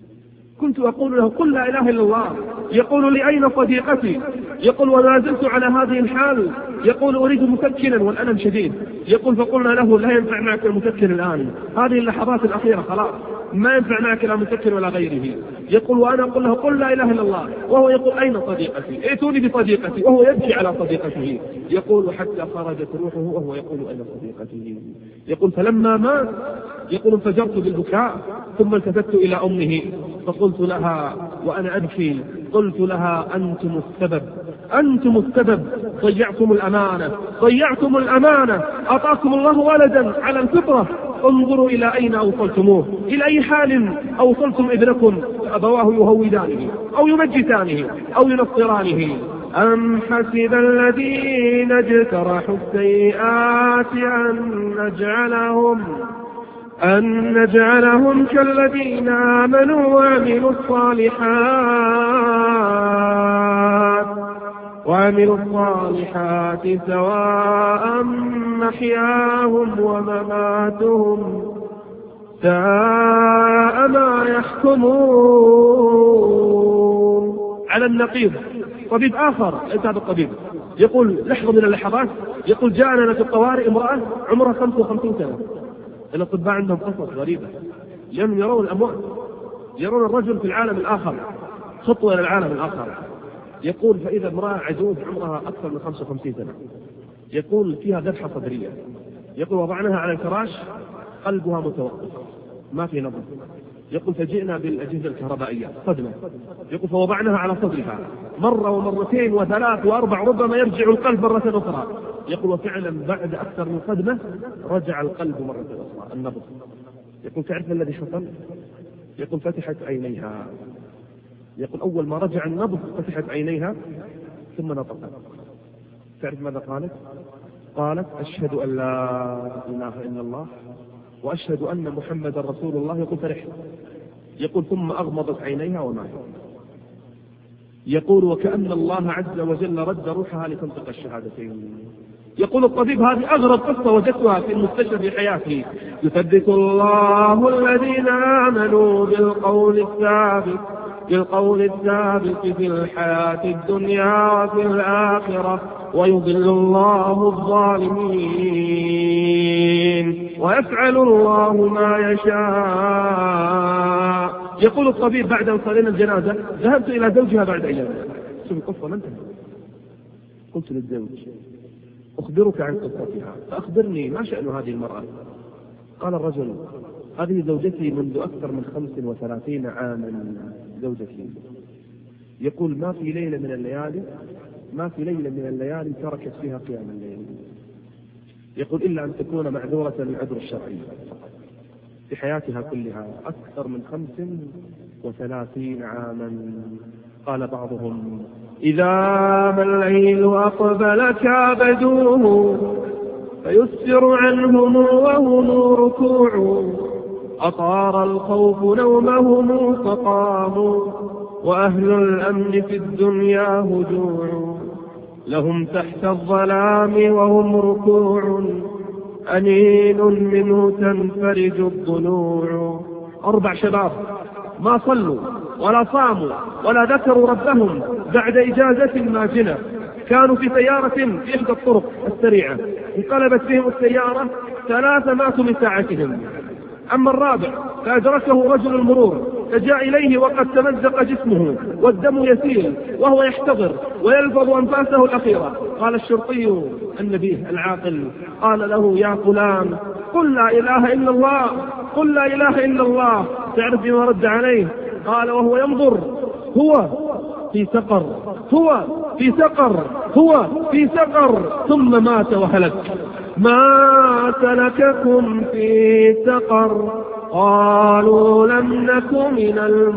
كنت أقول له قل لا إله إلا الله. يقول لي أين صديقتي؟ يقول وما زلت على هذه الحال. يقول أريد مسكنا والألم شديد. يقول فقلنا له لا ينفع معك المسكن الآن، هذه اللحظات الأخيرة خلاص ما ينفع معك لا مسكن ولا غيره. يقول وأنا أقول له قل لا إله إلا الله وهو يقول أين صديقتي؟ ائتوني بصديقتي وهو يبكي على صديقته. يقول حتى خرجت روحه وهو يقول أين صديقتي؟ يقول فلما مات يقول انفجرت بالبكاء ثم التفت إلى أمه فقلت لها وأنا أبكي قلت لها أنتم السبب، أنتم السبب، ضيعتم الأمانة، ضيعتم الأمانة. أعطاكم الله ولدا على الفطرة، انظروا إلى أين أوصلتموه، إلى أي حال أوصلتم ابنكم. أبواه يهودانه أو يمجسانه أو ينصرانه. أم حسب الذين اجترحوا السيئات أن نجعلهم أن نجعلهم كالذين آمنوا وعملوا الصالحات وعملوا الصالحات سواء محياهم ومماتهم ساء ما يحكمون. على النقيض طبيب آخر ليس هذا الطبيب يقول لحظة من اللحظات، يقول جاءنا في الطوارئ امرأة عمرها خمسة وخمسين سنة. الأطباء عندهم قصص غريبة لأنهم يرون الأموات، يرون الرجل في العالم الآخر، خطوة إلى العالم الآخر. يقول فإذا امرأة عجوز عمرها أكثر من خمسة وخمسين سنة، يقول فيها ذبحة صدرية، يقول وضعناها على الفراش قلبها متوقف ما في نبض، يقول فجئنا بالأجهزة الكهربائية صدمة، يقول فوضعناها على صدرها مرة ومرتين وثلاث وأربع ربما يرجع القلب مرة أخرى. يقول وفعلا بعد أكثر من صدمة رجع القلب مرة أخرى النبض. يقول تعرف الذي حصل؟ يقول فتحت عينيها، يقول أول ما رجع النبض فتحت عينيها ثم نطقت. تعرف ماذا قالت؟ قالت أشهد أن لا إله إلا الله وأشهد أن محمد رسول الله. يقول فرحت، يقول ثم أغمضت عينيها وماتت. يقول وكأن الله عز وجل رد روحها لتنطق الشهادتين. يقول الطبيب هذه أغرب قصة وجدتها في المستشفى في حياتي. يثبت الله الذين آمنوا بالقول الثابت بالقول الثابت في الحياة الدنيا وفي الآخرة ويضل الله الظالمين ويفعل الله ما يشاء. يقول الطبيب بعد أن صلينا الجنازة ذهبت إلى زوجها بعد أيام. شوف القصة ما انتهت. قلت للزوج أخبرك عن قصتها فأخبرني ما شأن هذه المرأة. قال الرجل هذه زوجتي منذ أكثر من خمس وثلاثين عاما زوجتي. يقول ما في ليلة من الليالي ما في ليلة من الليالي تركت فيها قيام الليل. يقول إلا أن تكون معذورة العذر الشرعي. في حياتها كلها أكثر من خمس وثلاثين عاما. قال بعضهم إذا ما الليل أقبل كابدوه فيسر عنهم وهم ركوع أطار الخوف نومهم فقاموا وأهل الأمن في الدنيا هجوع لهم تحت الظلام وهم ركوع أنين منه تنفرج الضلوع. أربع شباب ما صلوا ولا صاموا ولا ذكروا ربهم بعد إجازة ماجنة، كانوا في سيارة في إحدى الطرق السريعة انقلبت بهم السيارة، ثلاثة ماتوا من ساعتهم. أما الرابع فأدركه رجل المرور فجاء إليه وقد تمزق جسمه والدم يسيل وهو يحتضر ويلفظ أنفاسه الأخيرة. قال الشرطي النبيه العاقل قال له يا فلان قل لا إله إلا الله قل لا إله إلا الله. تعرف بما رد عليه؟ قال وهو ينظر هو في سقر هو في سقر هو في سقر ثم مات وهلك. ما سلككم في سقر قالوا لم نك من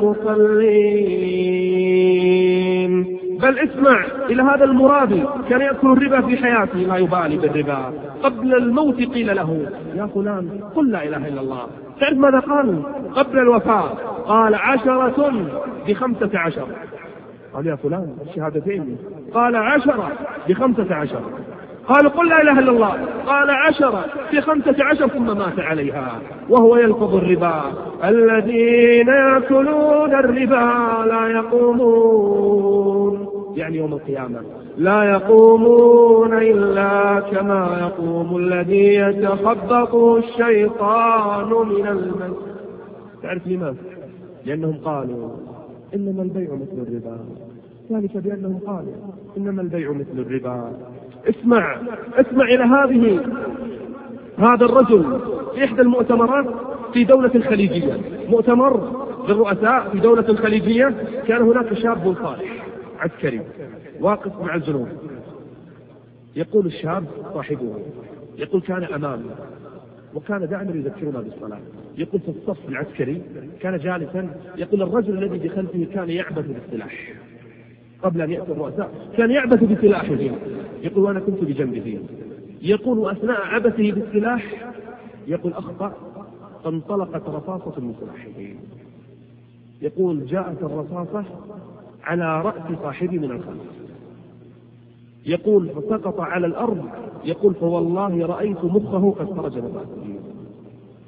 المصلين. بل اسمع إلى هذا المرابي كان يأكل الربا في حياته لا يبالي بالربا. قبل الموت قيل له يا فلان قل لا إله إلا الله. تعرف ماذا قال قبل الوفاة؟ قال عشرة بخمسة عشر. قال يا فلان الشهادتين؟ قال عشرة بخمسة عشر. قال قل لا إله إلا الله. قال عشرة بخمسة عشر ثم مات عليها وهو يلفظ الربا. الذين يأكلون الربا لا يقومون يعني يوم القيامة لا يقومون إلا كما يقوم الذي يتخبطه الشيطان من المس. تعرف لماذا؟ لأنهم قالوا إنما البيع مثل الربا، ذلك بأنهم قالوا إنما البيع مثل الربا. اسمع اسمع إلى هذه هذا الرجل في إحدى المؤتمرات في دولة خليجية، مؤتمر للرؤساء في دولة خليجية. كان هناك شاب صالح عسكري واقف مع الجنود. يقول الشاب صاحبه يقول كان أمامه وكان دائما يذكرنا بالصلاة. يقول في الصف العسكري كان جالسا. يقول الرجل الذي بخلفه كان يعبث بالسلاح قبل أن يأتي الرؤساء، كان يعبث بسلاحه. يقول وأنا كنت بجنبه. يقول وأثناء عبثه بالسلاح يقول أخطأ فانطلقت رصاصة من سلاحه. يقول جاءت الرصاصة على رأس صاحبي من الخلف. يقول فسقط على الأرض. يقول فوالله رأيت مخه قد خرج من رأسه.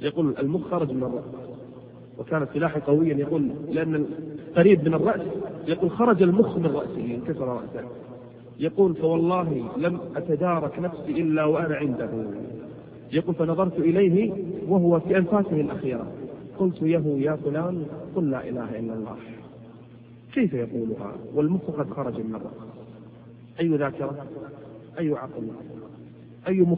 يقول المخ خرج من الرأس، وكان سلاحا قويا، يقول لأن قريب من الرأس، يقول خرج المخ من رأسه انكسر رأسه. يقول فوالله لم أتدارك نفسي إلا وأنا عنده. يقول فنظرت إليه وهو في أنفاسه الأخيرة، قلت يه يا فلان قل لا إله إلا الله. كيف يقولها والمخ قد خرج من الرأس؟ أي ذاكرة، أي عقل، أي مخ؟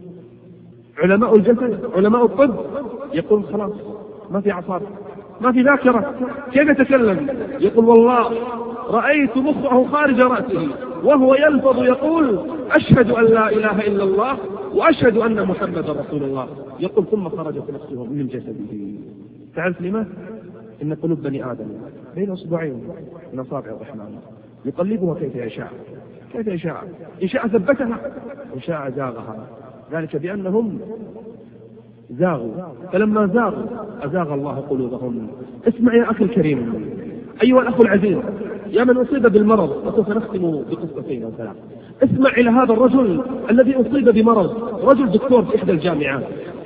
علماء الجسد، علماء الطب يقول خلاص ما في أعصاب، ما في ذاكرة، كيف يتكلم؟ يقول والله رأيت مخه خارج رأسه وهو يلفظ يقول أشهد أن لا إله إلا الله وأشهد أن محمد رسول الله. يقول ثم خرجت نفسه من جسده. تعرف لما؟ إن قلوب بني آدم بين أصبعين من أصابع الرحمن يقلبها كيف يشاء، كيف يشاء، إن شاء ثبتها وإن شاء زاغها، ذلك بأنهم زاغوا، فلما زاغوا أزاغ الله قلوبهم. اسمع يا أخي الكريم، أيها الأخ العزيز، يا من أصيب بالمرض، وسوف نختم بقصتين أو ثلاث. اسمع إلى هذا الرجل الذي أصيب بمرض، رجل دكتور في إحدى الجامعات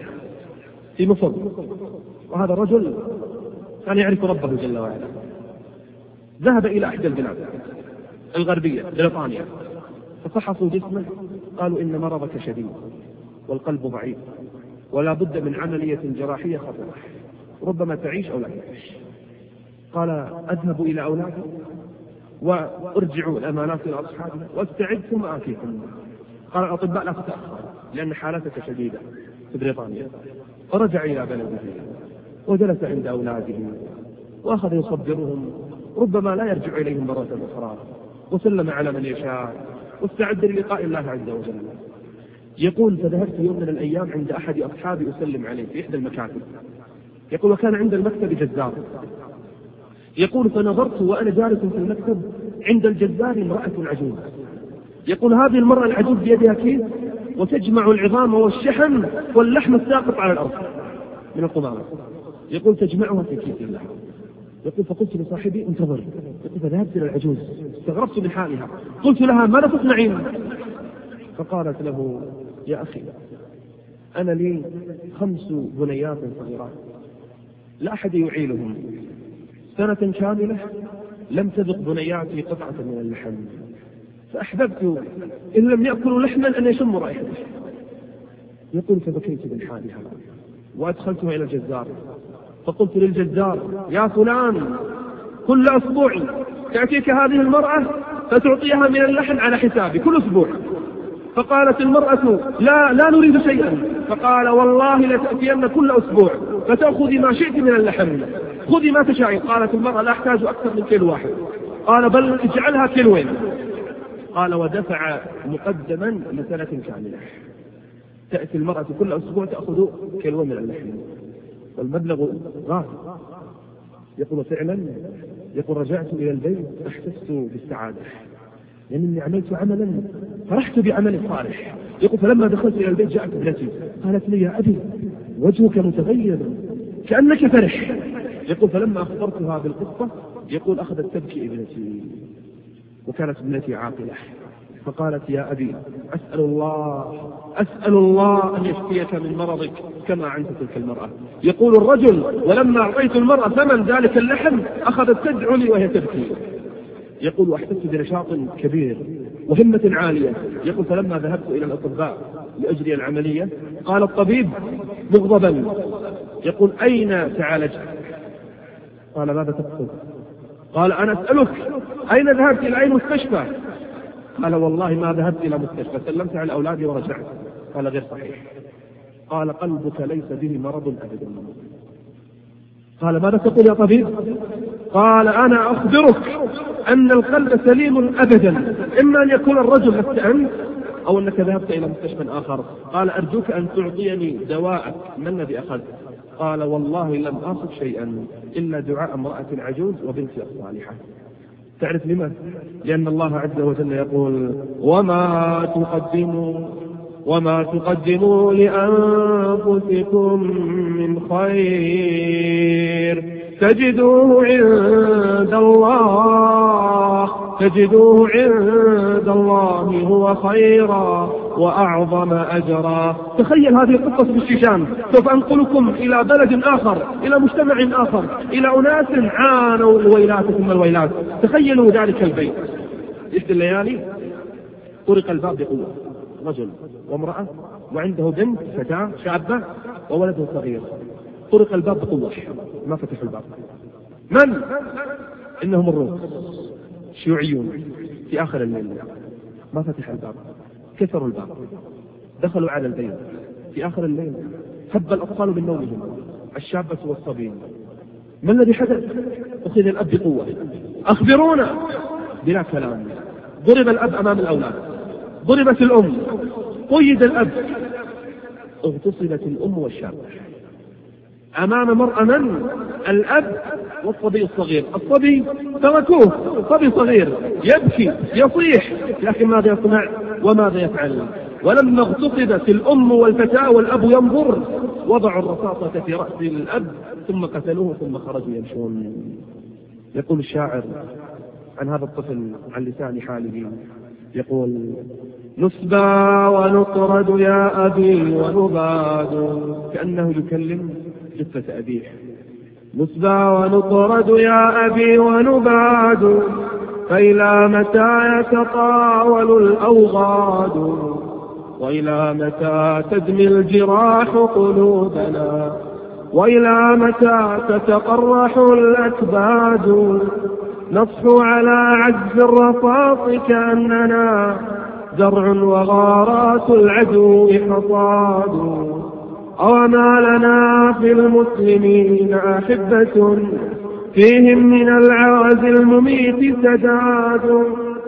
في مصر، وهذا الرجل كان يعرف ربه جل وعلا. ذهب إلى إحدى البلاد الغربية بريطانيا، ففحصوا جسمه، قالوا إن مرضك شديد والقلب ضعيف ولا بد من عملية جراحية خطيرة، ربما تعيش أو لا تعيش. قال أذهب إلى أولادي وأرجع الأمانات إلى أصحابي واستعد ثم آتيكم. قال الأطباء لا تتأخر لأن حالتك شديدة في بريطانيا. فرجع إلى بلده وجلس عند أولاده وأخذ يصبرهم، ربما لا يرجع إليهم مرة أخرى، وسلم على من يشاء واستعد للقاء الله عز وجل. يقول فذهبت يوم من الأيام عند أحد أصحابي أسلم عليه في إحدى المكاتب. يقول وكان عند المكتب جزار. يقول فنظرت وأنا جالس في المكتب عند الجزار امرأة عجوز. يقول هذه المرأة العجوز بيدها كيس وتجمع العظام والشحم واللحم الساقط على الأرض من القمامة، يقول تجمعها في كيس اللحم. يقول فقلت لصاحبي انتظر. يقول فذهبت إلى العجوز استغربت من حالها، قلت لها ماذا تصنعين؟ فقالت له يا أخي أنا لي خمس بنيات صغيرات لا أحد يعيلهم، سنة كاملة لم تذق بنياتي قطعة من اللحم، فأحببت إن لم يأكلوا لحما أن يشموا رائحته. يقول فبكيت من حالها وأدخلتها إلى الجزار، فقلت للجزار يا فلان كل أسبوع تأتيك هذه المرأة فتعطيها من اللحم على حسابي كل أسبوع. فقالت المرأة لا لا نريد شيئا. فقال والله لتأتين كل أسبوع فتأخذي ما شئت من اللحم، خذي ما تشاءين. قالت المرأة لا أحتاج أكثر من كيلو واحد. قال بل اجعلها كيلوين. قال ودفع مقدما لسنة كاملة. تأتي المرأة كل أسبوع تأخذ كيلو من اللحم والمبلغ غالي. يقول فعلا يقول رجعت إلى البيت أحسست بالسعادة لأنني عملت عملا فرحت بعمل صالح. يقول فلما دخلت إلى البيت جاءت ابنتي قالت لي يا أبي وجهك متغير كأنك فرح. يقول فلما أخبرتها بالقصة يقول أخذت تبكي ابنتي، وكانت ابنتي عاقلة، فقالت يا أبي أسأل الله أسأل الله أن يشفيك من مرضك كما عنت تلك المرأة. يقول الرجل ولما أعطيت المرأة ثمن ذلك اللحم أخذت تدعو لي وهي تبكي. يقول وأحسست بنشاط كبير وهمة عالية. يقول فلما ذهبت إلى الأطباء لأجري العملية قال الطبيب مغضبا يقول أين تعالجت؟ قال ماذا تقصد؟ قال أنا أسألك أين ذهبت إلى أي مستشفى؟ قال والله ما ذهبت إلى مستشفى، سلمت على أولادي ورجعت. قال غير صحيح. قال قلبك ليس به مرض أبدا. قال ماذا تقول يا طبيب؟ قال أنا أخبرك أن القلب سليم أبدا، إما أن يكون الرجل لست أنت أو أنك ذهبت إلى مستشفى آخر. قال أرجوك أن تعطيني دواءك، ما الذي أخذت؟ قال والله لم أخذ شيئا إلا دعاء امرأة عجوز وبنتي الصالحة. تعرف لما؟ لأن الله عز وجل يقول وما تقدموا وما تقدموا لأنفسكم من خير تجدوه عند الله تجدوه عند الله هو خيرا وأعظم أجرا. تخيل هذه القصة في الشيشان. سوف أنقلكم إلى بلد آخر، إلى مجتمع آخر، إلى أناس عانوا الويلات ثم الويلات. تخيلوا ذلك البيت. إحدى الليالي طرق الباب بقوة، رجل وامرأة وعنده بنت فتاة شابة وولده صغير. طرق الباب بقوة، ما فتحوا الباب. من؟ إنهم الروس شيوعيون في آخر الليل. ما فتح الباب، كسروا الباب، دخلوا على البيت في آخر الليل. هب الأطفال من نومهم، الشابة والصبي. ما الذي حدث؟ أخذ الأب بقوة. أخبرونا. بلا كلام. ضرب الأب أمام الأولاد، ضربت الأم، قيد الأب، اغتصبت الأم والشاب أمام مرأة. من؟ الأب والصبي الصغير. الصبي تركوه، صبي صغير يبكي يصيح، لكن ماذا يصنع وماذا يفعل؟ ولما اغتصبت الأم والفتاة والأب ينظر، وضعوا الرصاصة في رأس الأب ثم قتلوه ثم خرجوا يمشون. يقول الشاعر عن هذا الطفل عن لسان حاله، يقول: نسبى ونطرد يا أبي ونباد. كأنه يكلم جثة أبيه. نسبى ونطرد يا أبي ونباد، فإلى متى يتطاول الأوغاد، وإلى متى تدمي الجراح قلوبنا، وإلى متى تتقرح الأكباد. نصحو على عجز الرصاص كأننا زرع وغارات العدو حصاد. أوما لنا في المسلمين أحبة فيهم من العوز المميت سداد.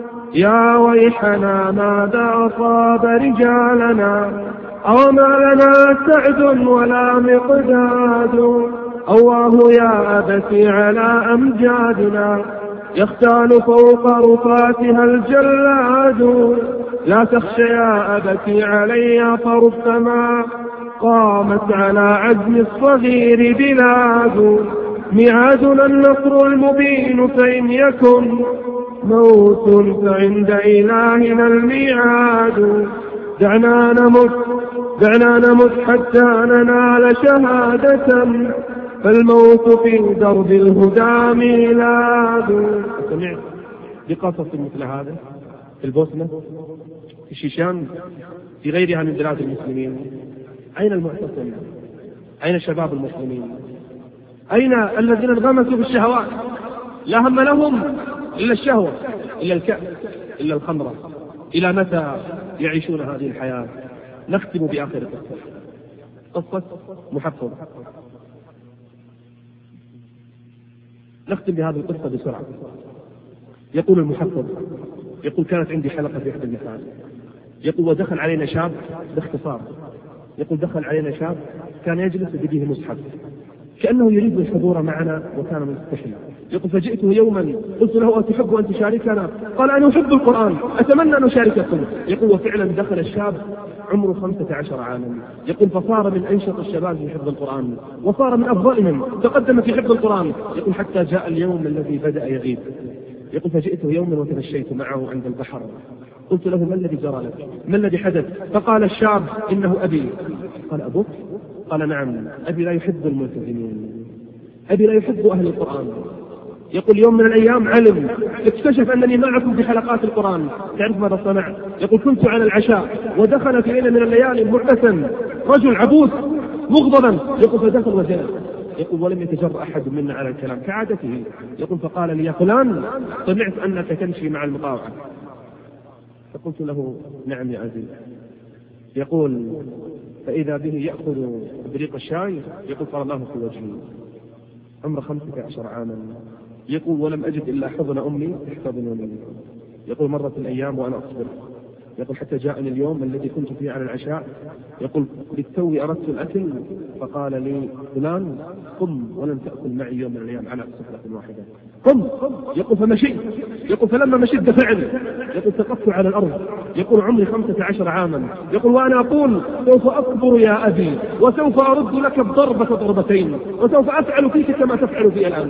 يا ويحنا ماذا أصاب رجالنا، أوما لنا سعد ولا مقداد. أواه يا أبتي على أمجادنا، يختال فوق رفاتها الجلاد. لا تخشى يا أبتي علي فربما قامت على عزم الصغير بلاد. ميعادنا النصر المبين، فإن يكن موت فعند إلهنا الميعاد. دعنا نمت دعنا نمت حتى ننال شهادة، فالموت في درب الهدى ميلاد. سمعت بقصص مثل هذا في البوسنة، في الشيشان، في غيرها من بلاد المسلمين. أين المعتصم؟ أين شباب المسلمين؟ أين الذين انغمسوا بالشهوات لا هم لهم إلا الشهوة، إلا الكأس، إلا الخمرة؟ إلى متى يعيشون هذه الحياة؟ نختم بآخر قصة، قصة محفظ. نختم بهذه القصة بسرعة. يقول المحفظ، يقول: كانت عندي حلقة في إحدى المساجد. يقول: ودخل علينا شاب باختصار، يقول: دخل علينا شاب كان يجلس بيده مصحف كأنه يريد الحضور معنا وكان مستحيل. يقول: فجئته يوما قلت له: أتحب أن تشاركنا؟ قال: أنا أحب القرآن، أتمنى أن أشارككم. يقول: وفعلا دخل الشاب عمره خمسة عشر عاما. يقول: فصار من أنشط الشباب في حفظ القرآن، وصار من أفضلهم، تقدم في حفظ القرآن. يقول: حتى جاء اليوم الذي بدأ يغيب. يقول: فجئته يوما وتمشيت معه عند البحر، قلت له: ما الذي جرى لك؟ ما الذي حدث؟ فقال الشاب: إنه أبي. قال: أبوك؟ قال: نعم، أبي لا يحب الملتزمين، أبي لا يحب أهل القرآن. يقول: يوم من الأيام علم، اكتشف أنني معكم في حلقات القرآن. تعرف ماذا صنع؟ يقول: كنت على العشاء ودخل في ليلة من الليالي معبثا رجل عبوس مغضبا. يقول: فدخل وجلس. يقول: ولم يتجرأ أحد منا على الكلام كعادته. يقول: فقال لي: يا فلان، سمعت أنك تمشي مع المطاوعة. فقلت له: نعم يا عزيز. يقول: فإذا به يأخذ بريق الشاي، يقول: فرماه في وجهي. عمر خمسة عشر عاما. يقول: ولم أجد إلا حضن أمي تحتضنني. يقول: مرت الأيام وأنا أصبر. يقول: حتى جاءني اليوم الذي كنت فيه على العشاء. يقول: بالتو أردت الأكل، فقال لي: فلان، قم ولن تأكل معي يوم من الأيام على سفرة واحدة. قم. يقول: فمشيت. يقول: فلما مشيت دفعني. يقول: سقطت على الأرض. يقول: عمري خمسة عشر عاما. يقول: وأنا أقول: سوف أكبر يا أبي، وسوف أرد لك الضربة ضربتين، وسوف أفعل فيك كما تفعل في الآن.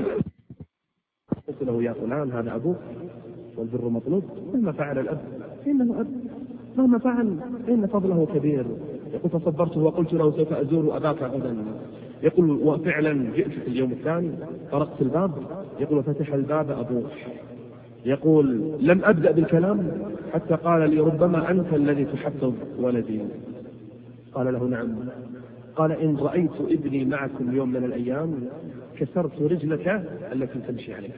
قلت له: يا فلان، هذا أبوك والبر مطلوب، مهما فعل الأب إنه أب. مهما فعل إن فضله كبير. يقول فصبرته وقلت له سوف أزور أباك غدا. يقول وفعلا جئت في اليوم الثاني طرقت الباب. يقول وفتح الباب أبوه. يقول لم أبدأ بالكلام حتى قال لي ربما أنت الذي تحفظ ولدي. قال له نعم. قال إن رأيت ابني معكم يوم من الأيام كسرت رجلك التي تمشي عليها.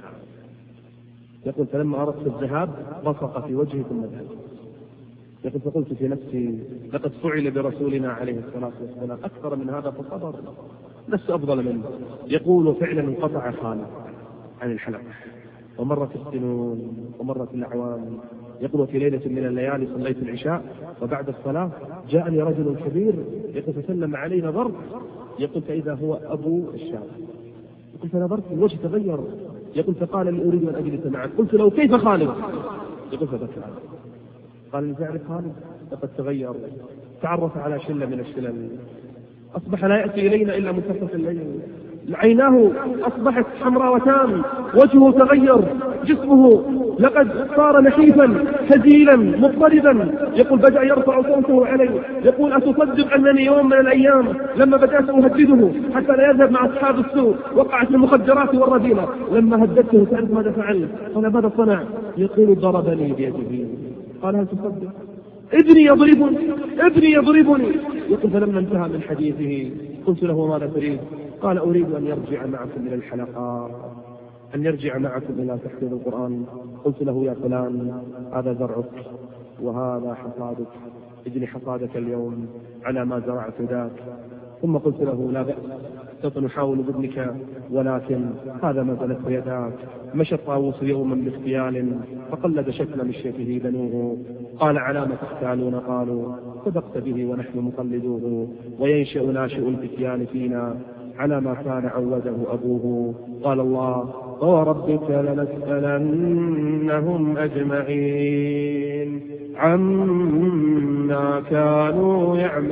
يقول فلما أردت الذهاب بصق في وجهي ثم ذهب. يقول فقلت في نفسي لقد فعل برسولنا عليه الصلاة والسلام أكثر من هذا فصبر، لست أفضل منه. يقول فعلا انقطع خاله عن الحلق ومرت السنون ومرت الأعوام. يقول في ليلة من الليالي صليت العشاء وبعد الصلاة جاءني رجل كبير يقول فسلم علي نظرت يقول فإذا هو أبو الشاب. يقول فنظرت الوجه تغير. يقول فقال لي أريد أن أجلس معك. قلت له كيف خالد؟ يقول فبكى. قال لي تعرف خالد لقد تغير، تعرف على شلة من الشلل، أصبح لا يأتي إلينا إلا منتصف الليل، عيناه أصبحت حمراوتان، وجهه تغير، جسمه لقد صار نحيفا هزيلا مضطربا. يقول بدأ يرفع صوته علي. يقول أتصدق أنني يوم من الأيام لما بدأت أهدده حتى لا يذهب مع أصحاب السوء وقعت في المخدرات والرذيلة، لما هددته تعرف ماذا فعل؟ قال ماذا صنع؟ يقول ضربني بيده. قال هل تصدق؟ ابني يضربني ابني يضربني. يقول فلما انتهى من حديثه قلت له ماذا تريد؟ قال أريد أن يرجع معكم إلى الحلقات، أن يرجع معكم إلى تحفيظ القرآن. قلت له يا فلان هذا زرعك وهذا حصادك، اجني حصادك اليوم على ما زرعت ذاك. ثم قلت له لا بأس سوف نحاول بابنك ولكن هذا ما زلت يداك. مشى الطاووس يوما باغتيال فقلد شكل مشيته بنوه. قال على ما تختالون؟ قالوا صدقت به ونحن مقلدوه. وينشأ ناشئ الفتيان فينا على ما كان عوده أبوه. قال الله فوربك لنسألنهم أجمعين عما كانوا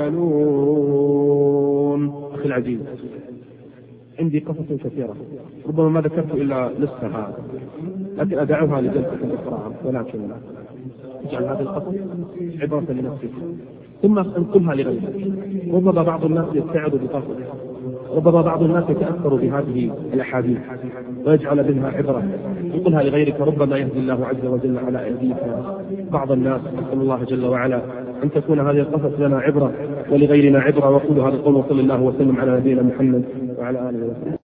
يعملون. أخي العزيز عندي قصص كثيرة ربما ما ذكرت إلا نصفها، لكن أدعوها لجلسة أخرى، ولكن اجعل هذه القصص عبرة لنفسك ثم انقلها لغيرك. ربما بعض الناس يستعد بقصص، ربما بعض الناس يتأثر بهذه الأحاديث ويجعل منها عبرة ينقلها لغيرك. ربما يهدي الله عز وجل على أيديك بعض الناس. نسأل الله جل وعلا أن تكون هذه القصص لنا عبرة ولغيرنا عبرة. وقول هذا القول وصلى الله وسلم على نبينا محمد وعلى آله وسلم.